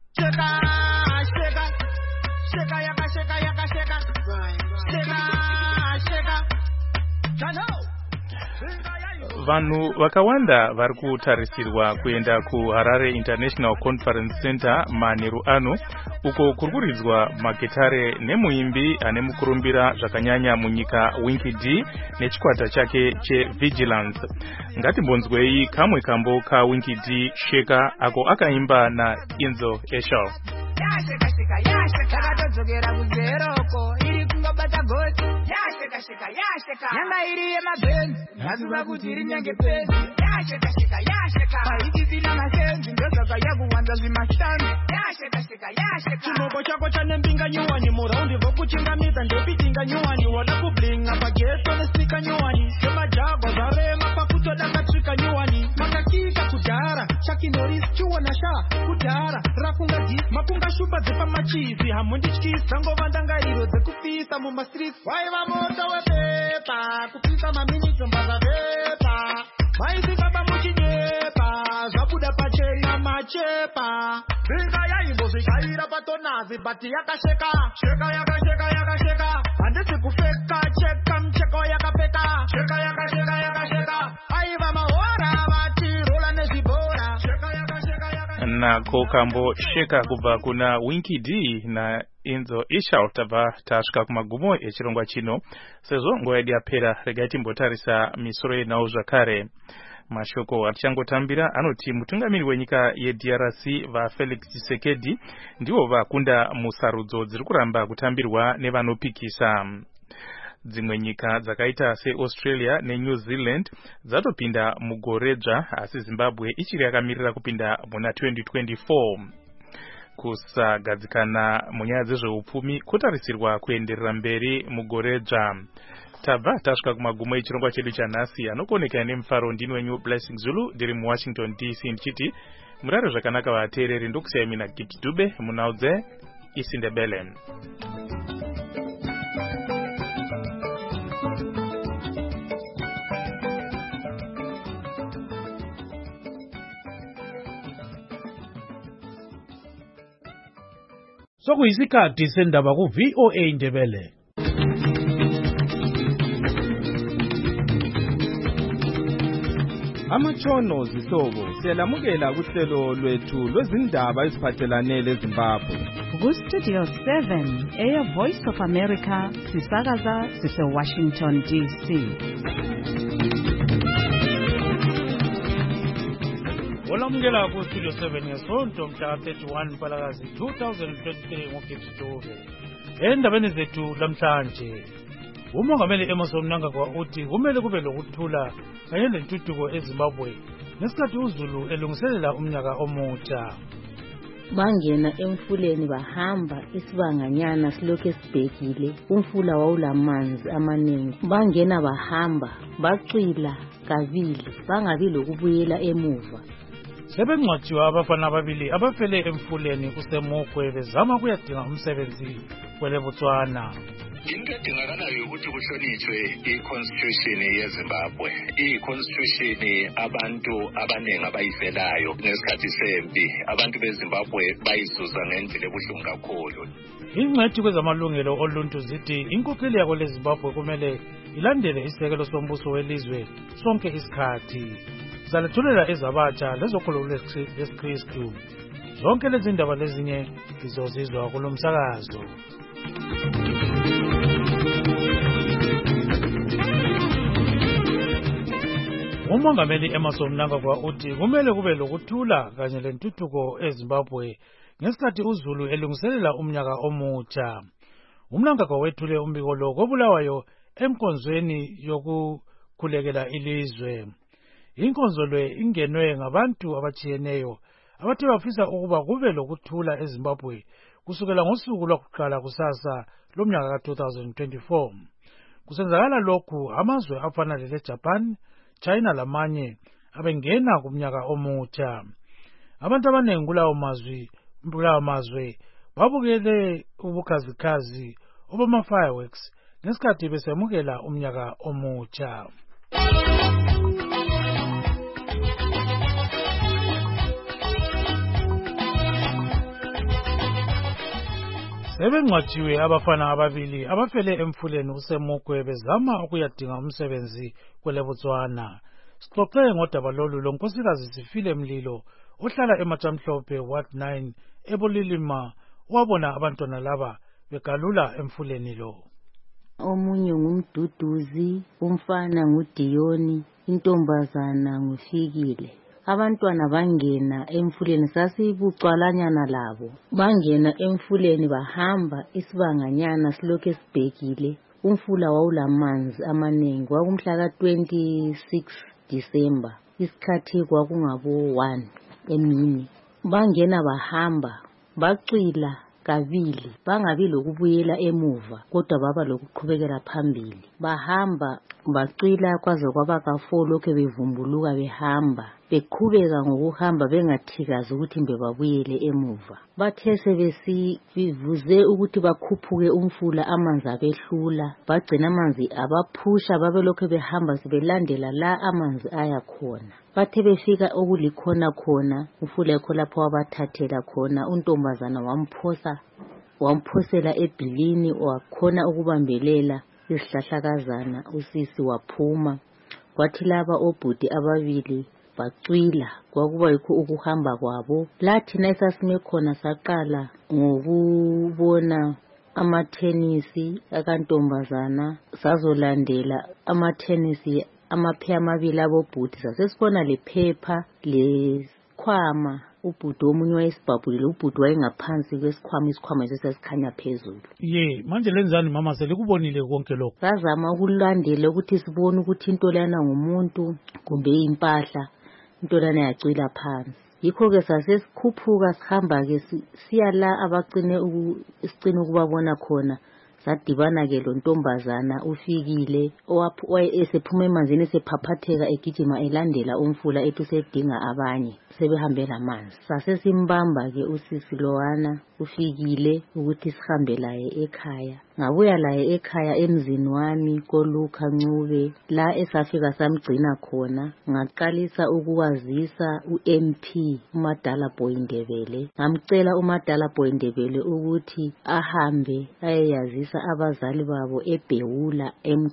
Vanhu vakawanda vari kutarisirwa kuenda kuHarare International Conference Center manheru ano, uko kurikuridzwa magitare nemuimbi ane mukurumbira zvakanyanya munyika Winky D nechikwata chake cheVigilance. Ngatimbonzwei kamwe kambo kaWinky D Sheka ako akaimba naEnzo Eshel. Nyanga iri yemabenzi ngazuva kuti iri nyange pezi yasheka paikizina masenzi ndozvaka yakuwanza zvimashanu chimoko chako chane mbinga nyuwani muraundi vokuchingamidza ndepitinga nyuwani wada kublinga pageto nesika nyuwani semajagwa zvarema pakutoda katsvika nyuwani makakika kudhara chakinorisi chiwona sha kudhara rakunga disi makunga shumba dzepamachizi hamundityisa ngova ndangariro dzekufisa mumastrits waiva moto wepepa kupisa maminitsi mbazvavepa maisingaba muchinyepa zvabuda pachena machepa vinga yaimbozvikaira patonazi bhati yakasheka handisi kufeka cheka mcheko yakapeka yakasheka aiva mahora vatirola nezvibhora nako kambo Sheka kubva kuna Winky D na Enzo Eshel. Tabva tasvika kumagumo echirongwa chino. Sezvo nguva yedu yapera, regai timbotarisa misoro yenhau zvakare. Mashoko atichangotambira anoti mutungamiri wenyika yeDRC vaFelix Tshisekedi ndivo vakunda musarudzo dziri kuramba kutambirwa nevanopikisa. Dzimwe nyika dzakaita seAustralia neNew Zealand dzatopinda mugoredzva, asi Zimbabwe ichiri yakamirira kupinda muna 2024. Kusagadzikana munyaya dzezveupfumi kutarisirwa kuenderera mberi mugoredzva. Tabva tasvika kumagumo echirongwa chedu chanhasi. Anokuonekera nemufaro ndini wenyu Blessing Zulu ndiri muWashington DC ndichiti murare zvakanaka vateereri. Ndokusiyai mina Giti Dube munhau dze isiNdebele. Sokuyisikhathi sendaba ku VOA Indebele. Amatshono zihlobo siyalamukela kuhlelo lwethu lwezindaba eziphathelane leZimbabwe. Ku-Studio 7 Air Voice of America sisakaza sise-Washington DC. Olamukela ku-Studio 7 ngesonto mhla 31 Mpalakazi 2023 ngoGibs Dube. Endabeni zethu lamhlanje, uMongameli Emmerson Mnangagwa uthi kumele kube lokuthula kanye lentuthuko eZimbabwe ngesikhathi uZulu elungiselela umnyaka omutsha. Bangena emfuleni bahamba isibanganyana silokhu sibhekile, umfula wawulamanzi amaningi. Bangena bahamba bacwila kabili, bangabi lokubuyela emuva. Sebengcwatshiwe abafana ababili abafele emfuleni kusemukwe bezama kuyadinga umsebenzi kwele Botswana. Into edingakalayo ukuthi kuhlonitshwe i-constitution yeZimbabwe. I-constitution abantu abaningi abayifelayo ngesikhathi sempi. Abantu beZimbabwe bayizuza ngendlela ebuhlungu kakhulu. Ingcwethi kwezamalungelo oluntu zithi inkokheli yako leZimbabwe kumele ilandele isekelo sombuso welizwe sonke isikhathi. Zalethulela ezabatsha lezokholo lesiKristu. Zonke lezi ndaba lezinye zizozizwa kulo msakazo. uMongameli Emmerson Mnangagwa uthi kumele kube lokuthula kanye lentuthuko eZimbabwe ngesikhathi uZulu elungiselela umnyaka omutsha. uMnangagwa wethule umbiko lo koBulawayo enkonzweni yokukhulekela ilizwe. Inkonzo le ingenwe ngabantu abatshiyeneyo abathe bafisa ukuba kube lokuthula eZimbabwe kusukela ngosuku lwakuqala kusasa lomnyaka ka-2024. Kusenzakala lokhu amazwe afana leJapan, China lamanye abengena kumnyaka omutsha. Abantu abanengi kulawo mazwe babukele ubukhazikhazi obama-fireworks ngesikhathi besemukela umnyaka omutsha. Sebengcwatshiwe abafana ababili abafele emfuleni kusemukwe bezama ukuyadinga umsebenzi kwele Botswana. Sixoxe ngodaba lolu lonkosikazi Sifile Mlilo ohlala eMatshamhlophe Ward 9 eBulilima wabona abantwana laba begalula emfuleni lo. Omunye ngumduduzi, umfana nguDiyoni, intombazana nguFikile. Abantwana bangena emfuleni, sasibucwalanyana labo. Bangena emfuleni bahamba isibanganyana silokhu sibhekile. Umfula wawulamanzi amaningi. Kwakumhla ka-26 December. Isikhathi kwakungabo 1 emini. Bangena bahamba bacwila kabili, bangabi lokubuyela emuva kodwa baba lokuqhubekela phambili. Bahamba bacwila kwaze kwaba ka-4 lokho bevumbuluka behamba. Beqhubeka ngokuhamba bengathikazi ukuthi babuyele emuva. Bathe sebesivuze ukuthi bakhuphuke umfula amanzi abehlula. Bagcina amanzi abaphusha babelokhu behamba sebelandela la amanzi aya khona. Bathe befika okulikhona khona umfula ekho lapho wabathathela khona. Untombazana wamphosela ebhilini wakhona ukubambelela isihlahlakazana. Usisi waphuma. Kwathi laba obhuti ababili bacwila, kwakuba yikho ukuhamba kwabo. Lathi esasime khona saqala ngokubona amathenisi akantombazana, sazolandela amathenisi amaphe amabili abobhuti. Sasesibona lephepha lesikhwama. Ubhuti omunye wayesibhabhulile, ubhuti wayengaphansi kwesikhwama, isikhwama sesikhanya phezulu. Manje lenzani mama, selikubonile konke lokho? Sazama ukulandela ukuthi sibone ukuthi into lana ngumuntu kumbe impahla. Into lana yacwila phansi. Yikho-ke sasesikhuphuka sihamba-ke siya la abacine ukubabona khona. Sadibana-ke lo ntombazana uFikile esephuma emanzini esephaphatheka egijima elandela umfula ethi usedinga abanye sebehambela amanzi. Sasesimbamba-ke usisi lowana ufikile ukuthi sihambe laye ekhaya. Ngabuya laye ekhaya emzini wami koLuka Ncube la esafika samgcina khona. Ngaqalisa ukuwazisa uMP uMadala Boyindebele. Ngamcela uMadala Boyindebele ukuthi ahambe ayeyazisa abazali babo eBhewula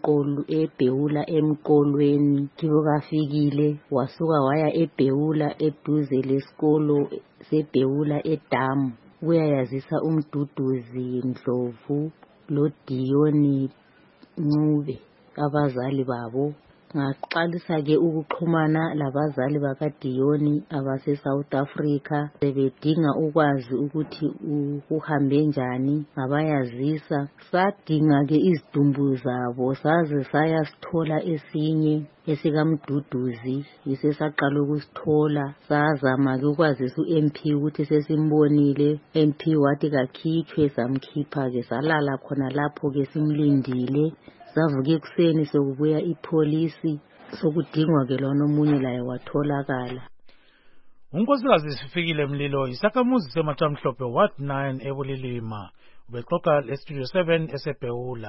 emqolweni. Kafikile wasuka waya eBhewula eduze lesikolo seBhewula eDamu uyayazisa uMduduzi Ndlovu loDiyoni Ncube abazali babo. Ngaqalisa ke ukuxhumana labazali bakaDiyoni abase South Africa sebedinga ukwazi ukuthi uhambe njani. Ngabayazisa sadinga ke izidumbu zabo saze sayasithola esinye esikaMduduzi isesaqala ukusithola. Sazama ke ukwazisa uMP ukuthi sesimbonile. MP wathi kakhitshwe samkhipha ke salala khona lapho ke simlindile. Savuka ekuseni sokubuya ipolisi sokudingwa ke lona omunye laye watholakala. Unkosikazi Sifikile Mlilo isakhamuzi seMathamhlophe Ward 9 eBulilima ubexoxa leStudio 7 eseBhewula.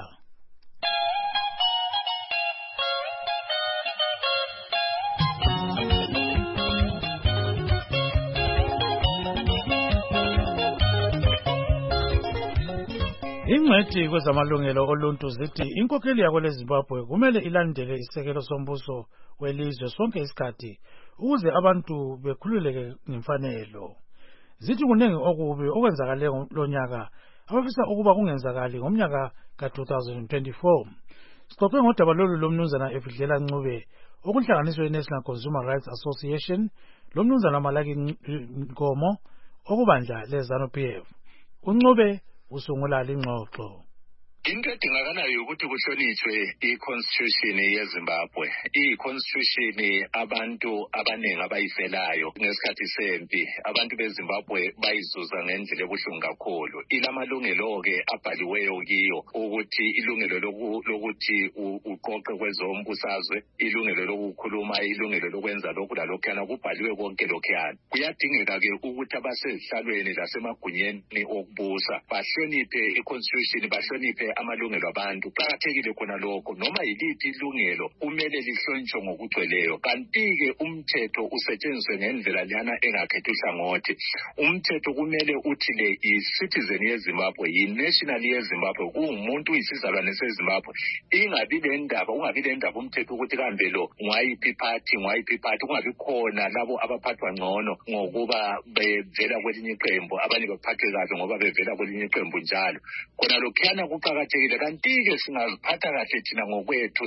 Ingcwethi kwezamalungelo oluntu zithi inkokheli yakho leZimbabwe kumele ilandele isekelo sombuso welizwe sonke isikhathi ukuze abantu bekhululeke ngemfanelo. Zithi kunengi okubi okwenzakale lonyaka abafisa ukuba kungenzakali ngomnyaka ka-2024. Sixoxe ngodaba lolu lomnumzana Efidlela Ncube okunhlanganiswe iNational Consumer Rights Association lomnumzana Malaki Nkomo okubandla leZANU-PF. uNcube usungula lingxoxo. Into edingakalayo ukuthi kuhlonishwe i-constitution yeZimbabwe. I-constitution abantu abaningi abayifelayo ngesikhathi sempi. Abantu beZimbabwe bayizuza ngendlela ebuhlungu kakhulu. Ilamalungelo-ke abhaliweyo kiyo ukuthi ilungelo lokuthi uqoqe kwezombusazwe, ilungelo lokukhuluma, ilungelo lokwenza lokhu lalokhuyana kubhaliwe konke lokhuyana. Kuyadingeka-ke ukuthi abasezihlalweni lasemagunyeni okubusa bahloniphe i-constitution, bahloniphe amalungelo abantu. Kuqakathekile khona lokho. Noma yiliphi ilungelo kumele lihlonitshwe ngokugcweleyo. Kanti-ke umthetho usetshenziswe ngendlela lana engakhethi uhlangothi. Umthetho kumele uthi le yi-citizen yeZimbabwe, yi-national yeZimbabwe, kungumuntu uyisizalwane seZimbabwe. Ungabi le ndaba umthetho ukuthi kambe lo ngwayiphi party. Kungabi khona labo abaphathwa ngcono ngokuba bevela kwelinye iqembu, abanye baphathwe kahle ngoba bevela kwelinye iqembu njalo. Khona lokhuyana kuqakathekile. Kanti-ke singaziphatha kahle thina ngokwethu,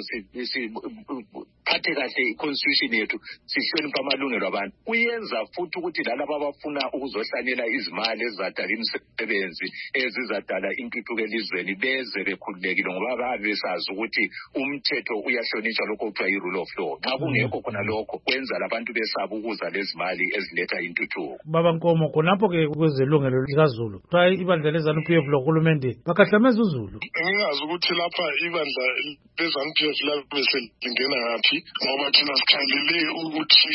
siphathe kahle i-constitution yethu, sihloniphe amalungelo abantu. Kuyenza futhi ukuthi lalabo abafuna ukuzohlanyela izimali ezizadala imisebenzi, ezizadala intuthuko elizweni beze bekhululekile ngoba babe besazi ukuthi umthetho uyahlonitshwa lokho kuthiwa yi-rule of law. Nxa kungekho khona lokho kwenza labantu besaba ukuza lezimali eziletha intuthuko. Baba Nkomo, khonapho-ke kwezelungelo likaZulu kuthiwa ibandla leZANU-PF lohulumende bakhahlameza uZulu. Ngingazi ukuthi lapha ibandla leZANU-PF labe selingena ngaphi ngoba thina sikhalele ukuthi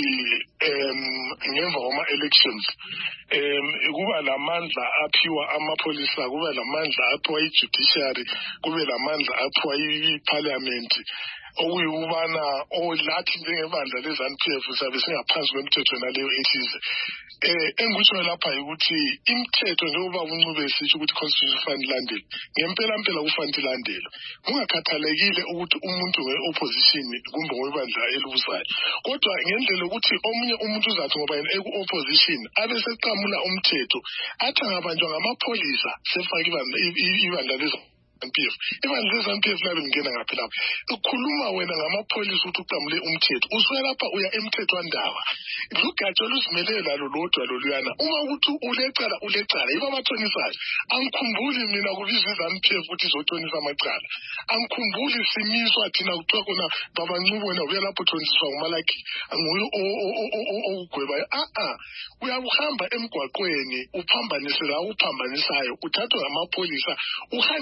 ngemva kwama-elections kuba lamandla aphiwa amapholisa, kuba lamandla aphiwa i-judiciary, kube lamandla aphiwa i-parliament, okuyikubana lathi njengebandla leZANU-PF sabe singaphansi kwemthetho naleyo ethize. Engikutsho lapha ukuthi imithetho njengoba uNcube esitsho ukuthi constitution kufanele ilandelwe, ngempela kufanele ilandelwe. Kungakhathalekile ukuthi umuntu we-opposition kumbe ngowebandla elibusayo. Kodwa ngendlela ukuthi omunye umuntu uzathi ngoba yena eku-opposition abe seqamula umthetho athi angabanjwa ngamapholisa sefake ibandla leZANU-PF. Ibandla leZANU-PF labe lingena ngaphi lapho? Ukhuluma wena ngamapholisa ukuthi uqamule umthetho. Usuke lapha uya emthethwandaba. Lugatsha oluzimele lalo lodwa loluyana. Uma ukuthi ulecala yibo abathonisayo. Angikhumbuli mina kubizwa iZANU-PF ukuthi izotshonisa amacala. Angikhumbuli simiswa thina kuthiwa khona Baba Ncube wena uya lapho uthonisiswa nguMalaki nguye okugweba. Uyabuhamba emgwaqweni uphambanise la uphambanisayo, uthathwe ngamapholisa uhanjiswe la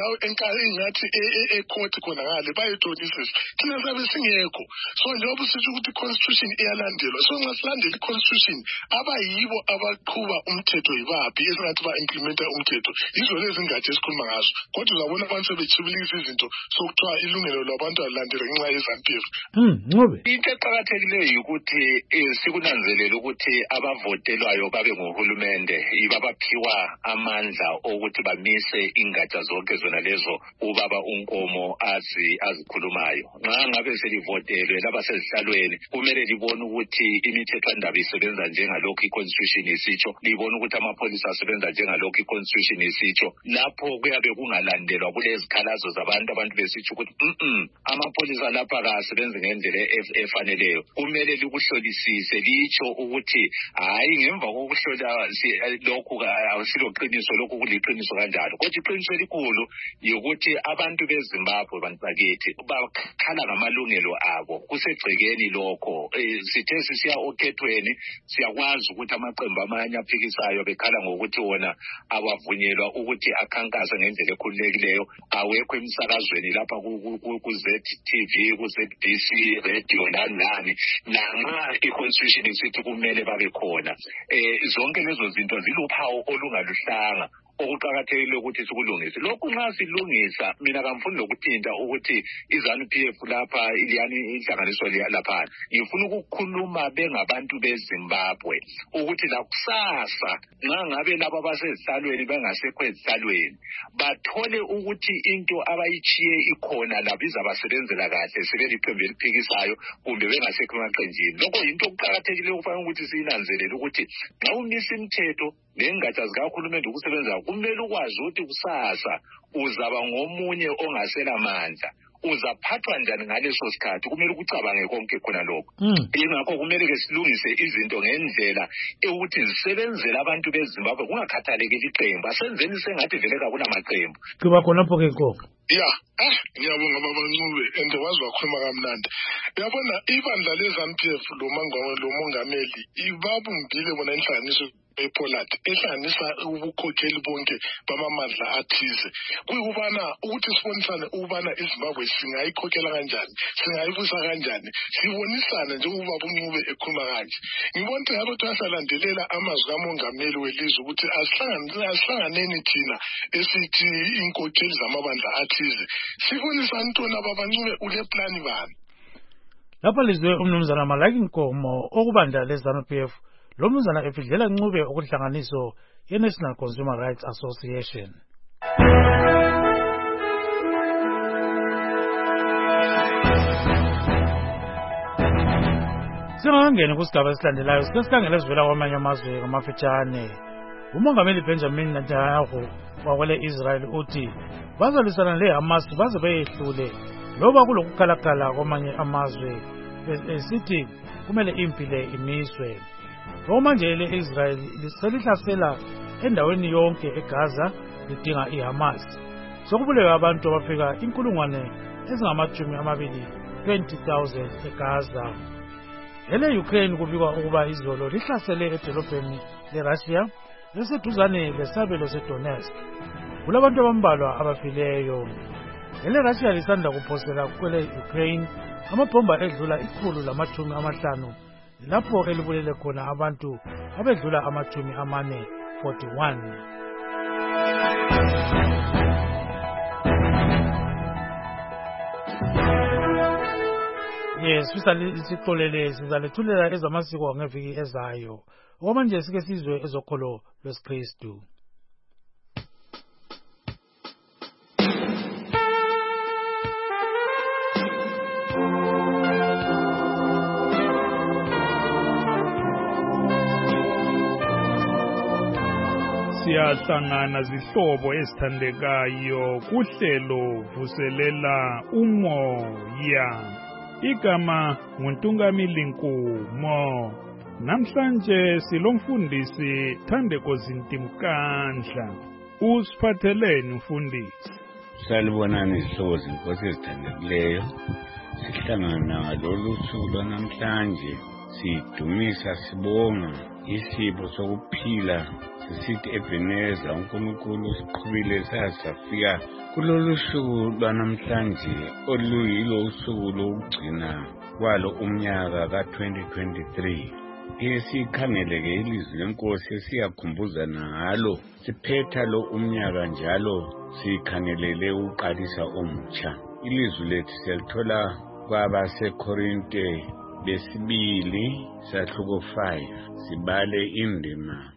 indawo engathi e-court khona ngale bayetonisisa thina sabe singekho. So njengoba usitsho ukuthi i-constitution iyalandelwa, so nxa silandela i-constitution abayibo abaqhuba umthetho yibaphi esingathi ba-implementa umthetho, yizo lezi ngathi esikhuluma ngazo. Kodwa uzabona abantu sebechibilisa izinto sokuthiwa ilungelo lwabantu alandela ngenxa ye-ZANU-PF. Ncube, into eqakathekileyo ukuthi sikunanzelele ukuthi abavotelwayo babe ngohulumende ibabaphiwa amandla ukuthi bamise ingatsha zonke zona lezo ubaba uNkomo azikhulumayo. Nxa ngabe selivotelwe laba sezihlalweni kumele libone ukuthi imithethwandaba isebenza njengalokhu i-constitution isitsho, libone ukuthi amapholisa asebenza njengalokhu i-constitution isitsho. Lapho kuyabe kungalandelwa kulezikhalazo zabantu, abantu besitsho ukuthi amapholisa lapha kasebenzi ngendlela efaneleyo. Kumele likuhlolisise litsho ukuthi hayi ngemva kokuhlola lokhu asiloqiniso, lokhu kuliqiniso kanjalo. Kodwa iqiniso elikhulu yokuthi abantu beZimbabwe bantu bakithi bakhala ngamalungelo abo kusegcekeni lokho. Sithe sisiya okhethweni siyakwazi ukuthi amaqembu amanye aphikisayo bekhala ngokuthi wona awavunyelwa ukuthi akhankase ngendlela ekhululekileyo, awekho emsakazweni lapha ku-ZTV, ku-ZBC radio nani nanxa i-constitution isithi kumele babe khona. Zonke lezo zinto ziluphawu olungaluhlanga okuqakathekile ukuthi sikulungise. Lokhu nxa silungisa, mina kamfuni lokuthinta ukuthi iZANU-PF lapha iliyani inhlanganiso lapha. Ngifuna ukukhuluma bengabantu beZimbabwe ukuthi lakusasa nxa ngabe laba basezihlalweni bengasekho ezihlalweni bathole ukuthi into abayichiye ikhona labo izabasebenzela kahle sebeliqembu eliphikisayo kumbe bengasekho emaqenjini. Lokho yinto okuqakathekile okufanele ukuthi siyinanzelele ukuthi nxa umisa imithetho nengatsha zikahulumende ukusebenza kumele ukwazi ukuthi kusasa uzaba ngomunye ongasela mandla, uzaphathwa njani ngaleso sikhathi. Kumele ukucabange konke khona lokho. Ingakho kumele ke silungise izinto ngendlela ukuthi zisebenzele abantu beZimbabwe kungakhathalekile iqembu. Asenzeni sengathi vele kakunamaqembu. kuba khonapho ke Nkomo. Ya, ngiyabonga baba Ncube and wazi wakhuluma kamnandi. Uyabona ibandla le-ZANU-PF lo mongameli ibabumbile bona inhlanganiso ePoland ehlanganisa ubukhokheli bonke bamamandla athize. Kuyikubana ukuthi sibonisane ukubana iZimbabwe singayikhokhela kanjani, singayibusa kanjani, sibonisane njengoba uNcube ekhuluma kanje. Ngibona ukuthi ngabe twasalandelela amazwi kamongameli welizwe ukuthi asihlanganeni thina esithi inkokheli zamabandla athize. Sibonisane ntona baba Ncube ule plani bani. Lapha lizwe umnumzana Malaki Nkomo okubandla leZANU-PF. Lo mnumzana efidlela Ncube okuhlanganiso ye-National Consumer Rights Association. Singangena kusigaba esilandelayo sesikhangela esivela kwamanye amazwe ngamafitshane. Umongameli Benjamin Netanyahu wakwele Israel uthi bazalisana leHamas baze beyehlule loba kulokukhalakhala kwamanye amazwe esithi kumele impilo imiswe. Manje le-Israel selihlasela endaweni yonke eGaza lidinga iHamas. Sokubulewe abantu abafika 20,000 eGaza. Ele-Ukraine kubikwa ukuba izolo lihlasele edolobheni leRussia leseduzane lesabelo seDonetsk. Kulabantu abambalwa abafileyo. Ele-Russia lisanda kuphosela kwele-Ukraine amabhomba edlula 150 lapho elibulele khona abantu abedlula 41. Yes, sisixolele sizalethulela ezamasiko ngeviki ezayo. Okwamanje sike sizwe ezokholo lwesikristu. Siyahlangana zihlobo ezithandekayo kuhlelo vuselela umoya. Igama nguNtungamili Nkumo. Namhlanje silomfundisi Thandeko Zintimkandla. Usiphatheleni mfundisi? Salibonani zihlobo zinkosi ezithandekileyo. Sihlangana lolu suku lwanamhlanje sidumisa sibonga isipho sokuphila sisithi Ebeneza uNkulunkulu siqhubile safika kulolu suku lwanamhlanje oluyilo usuku lokugcina kwalo umnyaka ka-2023. Sikhangeleke ilizwi lenkosi siyakhumbuza ngalo siphetha lo umnyaka njalo sikhangelele uqalisa omutsha. Ilizwi lethu selithola kwabaseKorinte besibili sahluko 5 sibale indima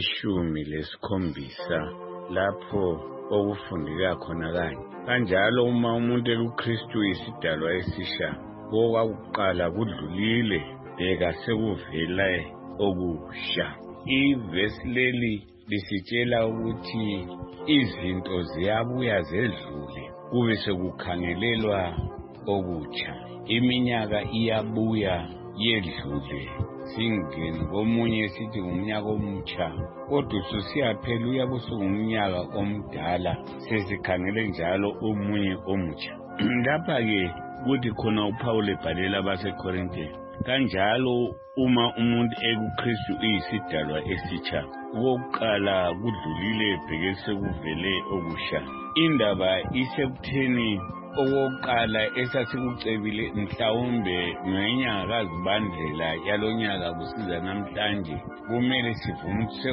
ye-17 lapho okufundeka khona kanye. Kanjalo uma umuntu ekuKristu isidalwa esisha, okwakuqala kudlulile bheka sekuvela okusha. Ivesi leli lisitshela ukuthi izinto ziyabuya zedlule kube sekukhangelelwa okutsha. Iminyaka iyabuya yedlule singeni komunye sithi umnyaka omutsha, kodwa ususiyaphela uyabe usungumnyaka omdala sesikhangele njalo omunye omutsha. Lapha-ke kuthi khona uPaul ebhalela abaseKorinte, kanjalo uma umuntu ekuKristu iyisidalwa esitsha, okokuqala kudlulile bheke sekuvele okusha. Indaba isekutheni okokuqala esasikucebile mhlawumbe ngenyanga kaZibandlela yalonyaka kusiza namhlanje, kumele sivume ukuthi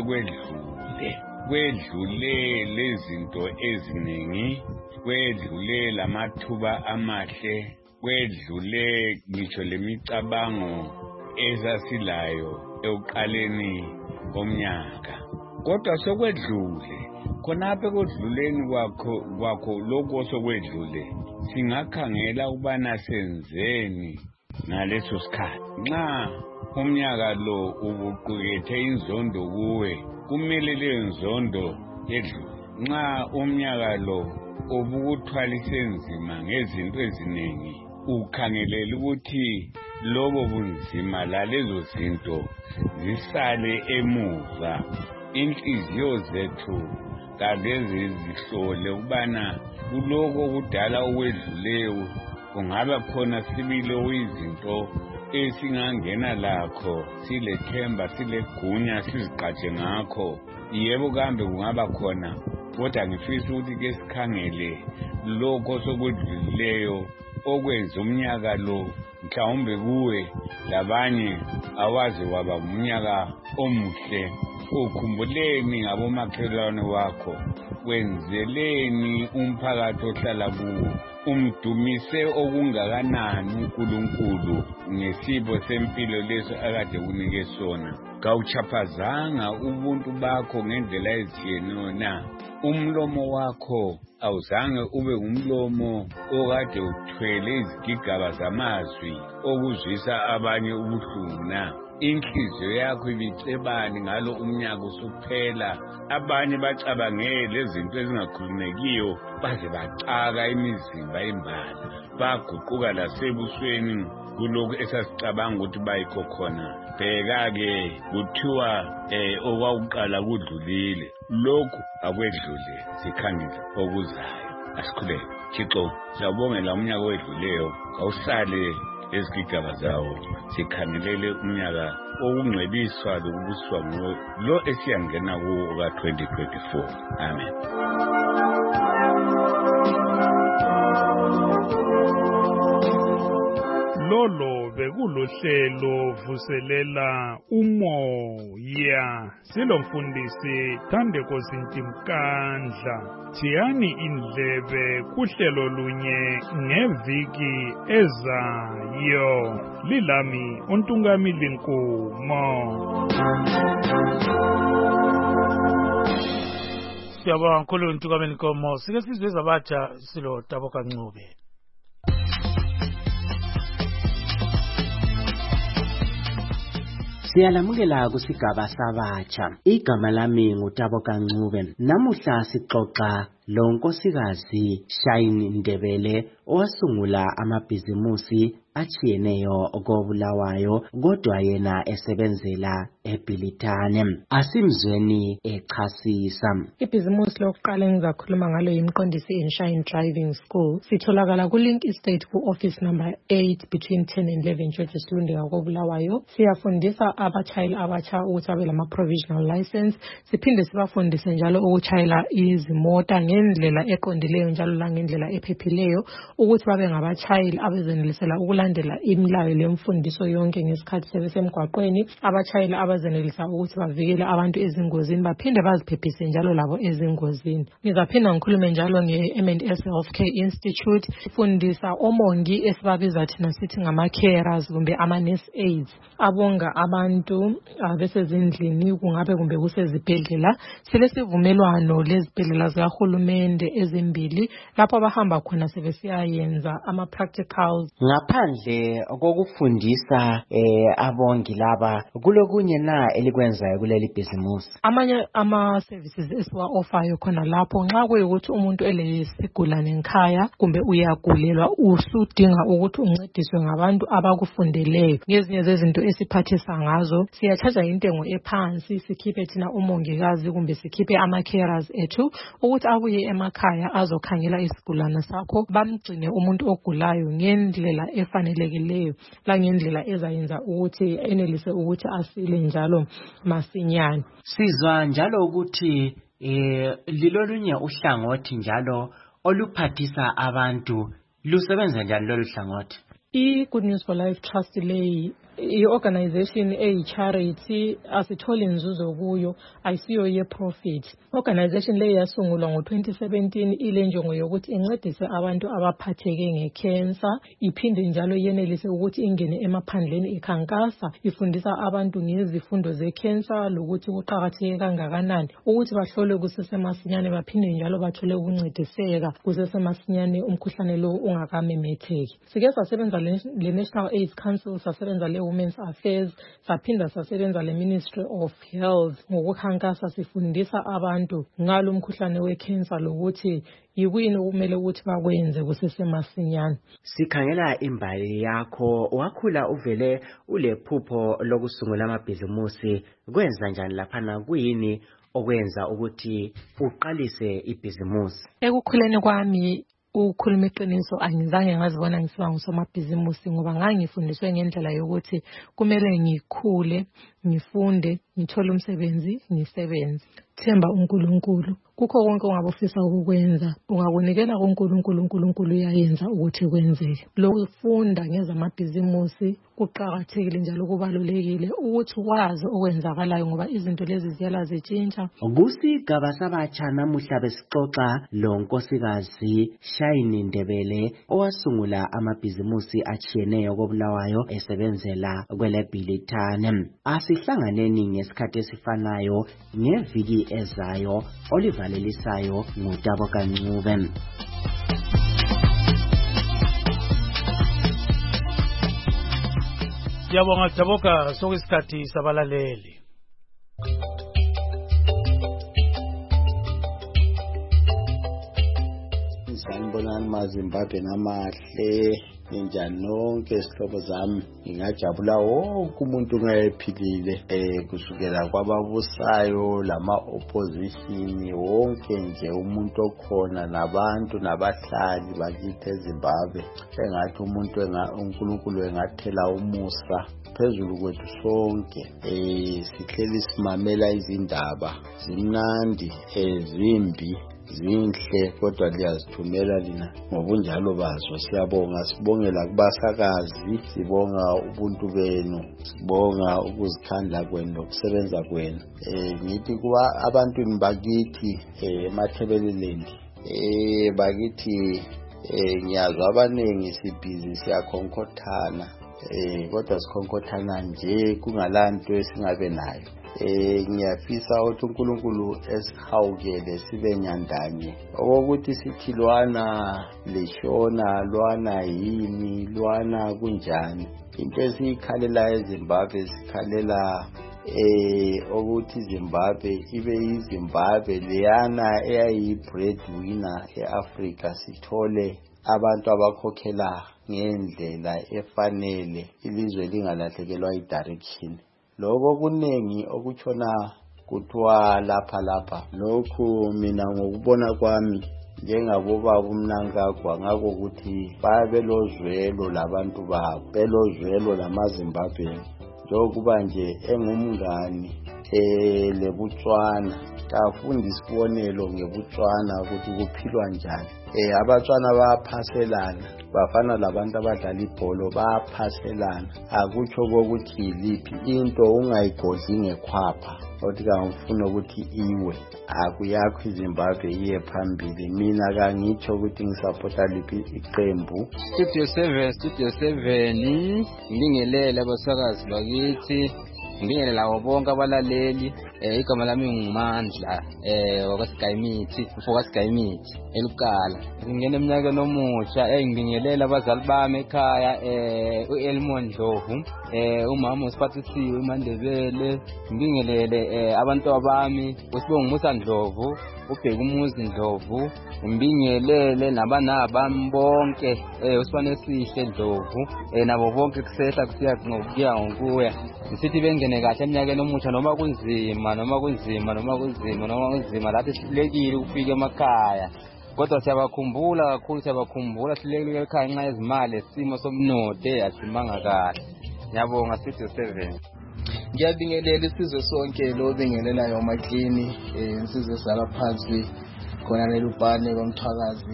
kwedlule lezinto eziningi, kwedlule lamathuba amahle, kwedlule ngisho lemicabango esasilayo ekuqaleni komnyaka. Kodwa sokwedlule khonapha ekudluleni kwakho lokho osokwedlule singakhangela ukubana senzeni ngaleso sikhathi. Nxa umnyaka lo ubuqukethe inzondo kuwe, kumele leyo nzondo yedlule. Nxa umnyaka lo ubukuthwalise nzima ngezinto eziningi, ukhangelela ukuthi lobo bunzima lalezo zinto zisale emuva. Inhliziyo zethu kazeze zihlole ukubana kuloko kudala okwedluleyo kungaba khona sibilo izinto esingangena lakho, silethemba, silegunya, sizigqaje ngakho. Yebo kambe kungaba khona, kodwa ngifisa ukuthi ke sikhangele lokho sokwedluleyo okwenza umnyaka lo mhlawumbe kuwe labanye awaze waba umnyaka omuhle. Ukhumbuleni ngabomakhelwane wakho, wenzeleni umphakathi ohlala kuwo, umdumise okungakanani uNkulunkulu ngesipho sempilo leso akade kunike sona. Kawuchaphazanga ubuntu bakho ngendlela ezitshiyeneyo na? Umlomo wakho awuzange ube umlomo okade uthwele izigigaba zamazwi okuzwisa abanye ubuhlungu na? Inhliziyo yakho ibicebani ngalo umnyaka usuphela? Abanye bacabangele izinto ezingakhulumekiyo baze bacaka imizimba embala, baguquka lasebusweni kulokhu esasicabanga ukuthi bayikho khona. Bheka-ke kuthiwa okwakuqala kudlulile, lokhu akwedlule, sikhangele okuzayo. Asikhuleke. Thixo, siyabongela umnyaka owedluleyo, awusale ezigigaba zawo, sikhangelele umnyaka okungcwebiswa lokubuswa nguwo lo esiyangena kuwo ka-2024. Amen. Lolo bekulohlelo vuselela umoya. Silomfundisi Thandeko Zintimkandla. Thiyani indlebe kuhlelo lunye ngeviki ezayo. Lilami uNtungamili Nkumo. Siyabonga kakhulu uNtungamili Nkumo. Sike sizwe abatsha silo Taboka Ncube. Siyalamukela kusigaba sabatsha. Igama lami nguTaboka Ncube. Namuhla sixoxa lo nkosikazi Shine Ndebele owasungula amabhizimusi achiyeneyo koBulawayo, kodwa yena esebenzela eBhilitane. Asimzweni echasisa. Ibhizimusi lokuqala engizakhuluma ngalo yimqondisi eShine Driving School. Sitholakala kuLink Estate ku-office number 8 between 10 and 11 George Silundeka koBulawayo. Siyafundisa abatshayeli abatsha ukuthi babe lama-provisional license. Siphinde sibafundise njalo ukutshayela izimota ngendlela eqondileyo njalo langendlela ephephileyo ukuthi babe ngabatshayeli abezenelisela ukulandela imilayo lemfundiso yonke ngesikhathi sebesemgwaqweni, abatshayeli abezenelisa ukuthi bavikele abantu ezingozini baphinde baziphephise njalo labo ezingozini. Ngizaphinda ngikhulume njalo nge-M&S Healthcare Institute. Sifundisa omongi esibabiza thina sithi ngama-carers kumbe ama-nurse aides abonga abantu besezindlini kungabe kumbe kusezibhedlela. Silesivumelwano lezibhedlela zikahulumende ezimbili lapho abahamba khona sebesiyayenza ama-practicals. Ngaphandle kokufundisa abongi laba kulokunye na elikwenzayo kuleli bhizimusi? Amanye ama-services esiwa-ofayo khona lapho nxa kuyikuthi umuntu elesigulane nkhaya kumbe uyagulelwa usudinga ukuthi uncediswe ngabantu abakufundeleyo ngezinye zezinto esiphathisa ngazo, siyatshaja intengo ephansi, sikhiphe thina umongikazi kumbe sikhiphe ama-carers ethu ukuthi abuye emakhaya azokhangela isigulane sakho, bamgcine umuntu ogulayo ngendlela efanelekileyo langendlela ezayenza ukuthi enelise ukuthi asile njalo masinyane. Sizwa njalo ukuthi lilolunye uhlangothi njalo oluphathisa abantu. Lusebenza njani lolu hlangothi? I-Good News for Life Trust leyi i-organization eyi-charity, asitholi nzuzo kuyo, ayisiyo ye-profit. Organization leyi yasungulwa ngo-2017 ile njongo yokuthi incedise abantu abaphatheke nge-cancer, iphinde njalo yenelise ukuthi ingene emaphandleni ikhankasa, ifundisa abantu ngezifundo ze-cancer lokuthi kuqakatheke kangakanani ukuthi bahlolwe kusesemasinyane baphinde njalo bathole ukuncediseka kusesemasinyane umkhuhlane lo ungakamemetheki. Sike sasebenza le-National AIDS Council, sasebenza le-Women's Affairs, saphinda sasebenza le-Ministry of Health ngokukhankasa sifundisa abantu ngalo umkhuhlane we-cancer lokuthi yikuyini okumele ukuthi bakwenze kusesemasinyane. Sikhangela imbali yakho, wakhula uvele ulephupho lokusungula amabhizimusi. Kwenza njani laphana, kuyini okwenza ukuthi uqalise ibhizimusi? Ekukhuleni kwami ukukhuluma iqiniso angizange ngazibona ngisiba ngusomabhizimusi ngoba ngangifundiswe ngendlela yokuthi kumele ngikhule, ngifunde, ngithole umsebenzi, ngisebenze. Themba uNkulunkulu. Kukho konke ongabufisa ukukwenza, ungakunikela kuNkulunkulu, uNkulunkulu uyayenza ukuthi kwenzeke. Lokufunda ngezamabhizimusi kuqakathekile njalo kubalulekile ukuthi wazi okwenzakalayo ngoba izinto lezi ziyala zitshintsha. Kusigaba sabatsha namuhla besixoxa lo nkosikazi Shine Ndebele owasungula amabhizimusi achiyeneyo koBulawayo esebenzela kweleBhilitane. Asihlanganeni ngesikhathi esifanayo ngeviki ezayo olivalelisayo nguTabo Kancube. Siyabonga Taboka, sokusikhathi sabalaleli. Sanibonani maZimbabwe namahle, ninjani nonke isihlobo zami. Ngingajabula wonke umuntu ungayephilile kusukela kwababusayo lama-opposition wonke nje umuntu okhona nabantu nabahlali bakithi eZimbabwe. Engathi umuntu uNkulunkulu engathela umusa phezulu kwethu sonke. Sihleli simamela izindaba zimnandi zimbi zinhle kodwa liyazithumela lina ngobunjalo bazo. Siyabonga, sibongela kubasakazi, sibonga ubuntu benu, sibonga ukuzikhandla kwenu nokusebenza kwenu. Ngithi kuba abantwini bakithi eMathebeleland bakithi ngiyazwa abaningi sibhizi siyakhonkothana kodwa sikhonkothana nje kungalanto esingabe nayo. Ngiyafisa ukuthi uNkulunkulu esihawukele sibe nyandanye okokuthi sithi lwana leshona lwana yini lwana kunjani. Into esiyikhalela eZimbabwe sikhalela ukuthi Zimbabwe ibe yiZimbabwe leyana eyayi-breadwinner eAfrica, sithole abantu abakhokhela ngendlela efanele ilizwe lingalahlekelwa idirection. lokho kuningi okutshona kuthiwa lapha lokhu mina ngokubona kwami njengabobaba uMnangagwa ngakho ukuthi babelozwelo labantu babo belozwelo lamaZimbabwe njengokuba nje engumngani leBotswana kafunda isibonelo ngeBotswana ukuthi kuphilwa njani. Abatswana bayaphaselana bafana labantu abadlala ibholo bayaphaselana akutsho ukuthi yiliphi into ungayigodli ngekhwapha othi kangifuna ukuthi iwe akuyakho iZimbabwe iye phambili. Mina kangitsho ukuthi ngisapota liphi iqembu. Studio 7 ngibingelele abasakazi bakithi, ngibingelele labo bonke abalaleli. Igama lami ngumandla wakwaSigayimithi, uFokasGayimithi eLukala. Ngingena eminyakeni omusha ngibingelela abazali bami ekhaya, uElmon Ndlovu, umama uSiphathisiwe uMandebele. Ngibingelele abantu bami uSibongumusa Ndlovu, uBhekumuzi Ndlovu. Ngibingelele nabanabami bonke uSifanesihle Ndlovu, nabo bonke kusehla kusiya ngokuya. Ngisithi bengene kahle eminyakeni omusha noma kunzima lathi sihlekile ukufika emakhaya, kodwa siyabakhumbula kakhulu, sihlekile ekhaya ngenxa yezimali isimo somnotho asimanga kahle. Ngiyabonga Studio 7. Ngiyabingelela isizwe sonke lo bingelelayo uMaklini, insizwe sala phansi khona lelubhane kwamthwakazi.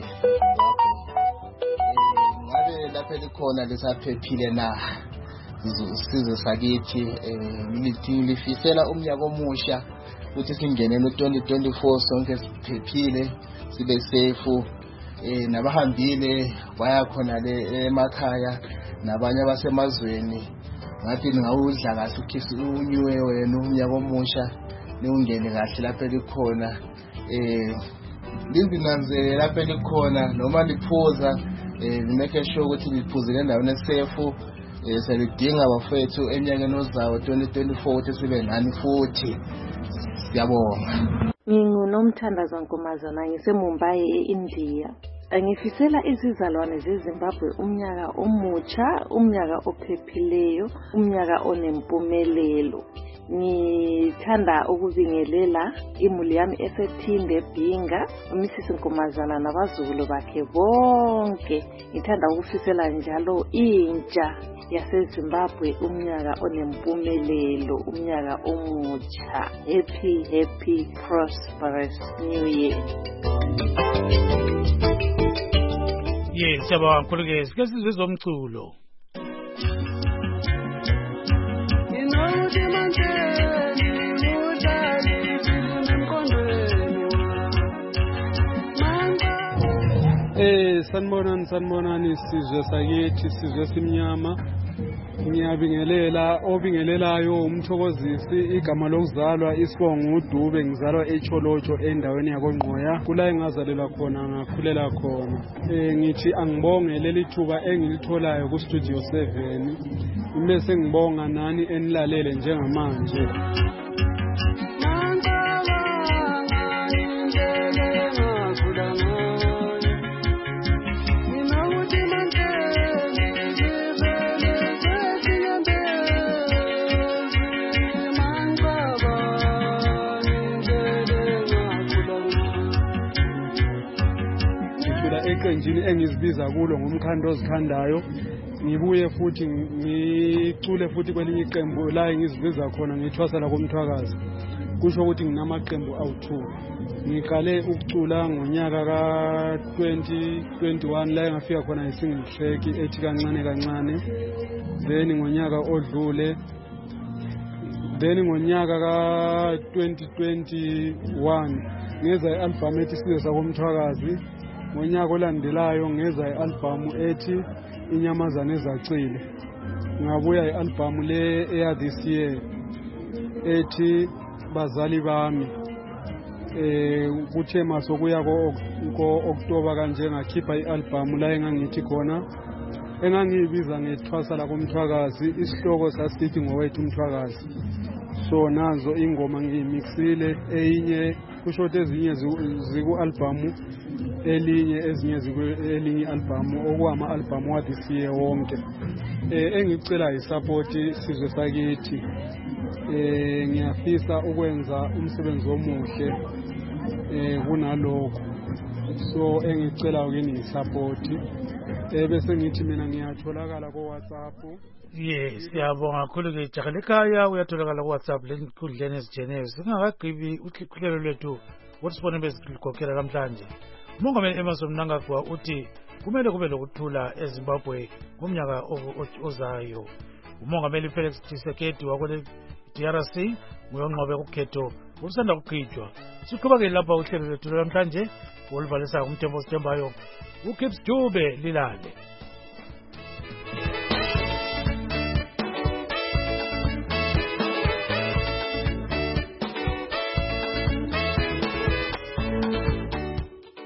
Ngabe lapha likhona lisaphephile na isizwe sakithi? Ngilifisela umnyaka omusha ukuthi singene no-2024 sonke siphephile sibe safe, nabahambile baya khona le emakhaya nabanye abasemazweni ngathi ngawudla kahle ukhisi unywe wena umnyaka omusha niungene kahle lapha likhona. Lizinanzele lapha likhona noma liphuza make sure ukuthi liphuzile endaweni esafe. Selidinga abafethu eminyakeni ozayo 2024 ukuthi sibe nani futhi. Siyabonga. NginguNomthandazo Nkomazana ngiseMumbai eIndia. Ngifisela izizalwane zeZimbabwe umnyaka omutsha, umnyaka ophephileyo, umnyaka onempumelelo. Ngithanda ukubingelela imuli yami eseThinde Bhinga, uMrs Nkomazana nabazukulu bakhe bonke. Ngithanda ukufisela njalo intsha yaseZimbabwe umnyaka onempumelelo, umnyaka omutsha. Happy prosperous new year. Yes, siyabonga kakhulu ke sizwe zomculo. Sanibonani sizwe sakithi, sizwe simnyama. Ngiyabingelela obingelelayo umthokozisi, igama lokuzalwa Isibongo uDube, ngizalwa eCholotsho endaweni yakoNgqoya, kula engazalelwa khona ngakhulela khona. Ngithi angibonge leli thuba engilitholayo ku Studio 7, bese ngibonga nani enilalele njengamanje. Eqenjini engizibiza kulo ngumkhando ozikhandayo, ngibuye futhi ngicule futhi kwelinye iqembu la engizibiza khona ngithwasa la komthwakazi, kusho ukuthi nginamaqembu awu2. Ngiqale ukucula ngonyaka ka2021 la engafika khona isingle track ethi kancane, then ngonyaka odlule, then ngonyaka ka2021 ngeza ialbum ethi Sizwe Sakomthwakazi. Ngonyaka olandelayo ngeza ialbum ethi Inyamazane Ezacile. Ngabuya ialbum le eya this year ethi Bazali Bami. Kuthe masokuya ko October kanje ngakhipha ialbum la engangithi khona engangiyibiza ngethwasa la komthwakazi, isihloko sasithi ngowethu umthwakazi. So nazo ingoma ngiyimixile, eyinye kushote ezinye ziku-album elinye, ezinye elinye album okwama album wathi siye wonke. Engicela isupport Sizwe Sakithi ngiyafisa ukwenza umsebenzi omuhle kunalokho, so engicela ukini ngisapoti bese ngithi mina ngiyatholakala ko WhatsApp. Yes, siyabonga kakhulu ke jaha lekhaya, uyatholakala ku WhatsApp lenkundleni ezijeneyo. Singakagqibi uhlelo lwethu wokusibona besikhokhela namhlanje. Umongameli Emmerson Mnangagwa uthi kumele kube lokuthula eZimbabwe ngomnyaka ozayo. Umongameli Felix Tshisekedi wakule DRC nguyonqobe kukhetho olusanda kuqhitshwa. Siqhubeke lapha uhlelo lwethu namhlanje oluvalisa umthembo sithembayo uKips Dube lilale.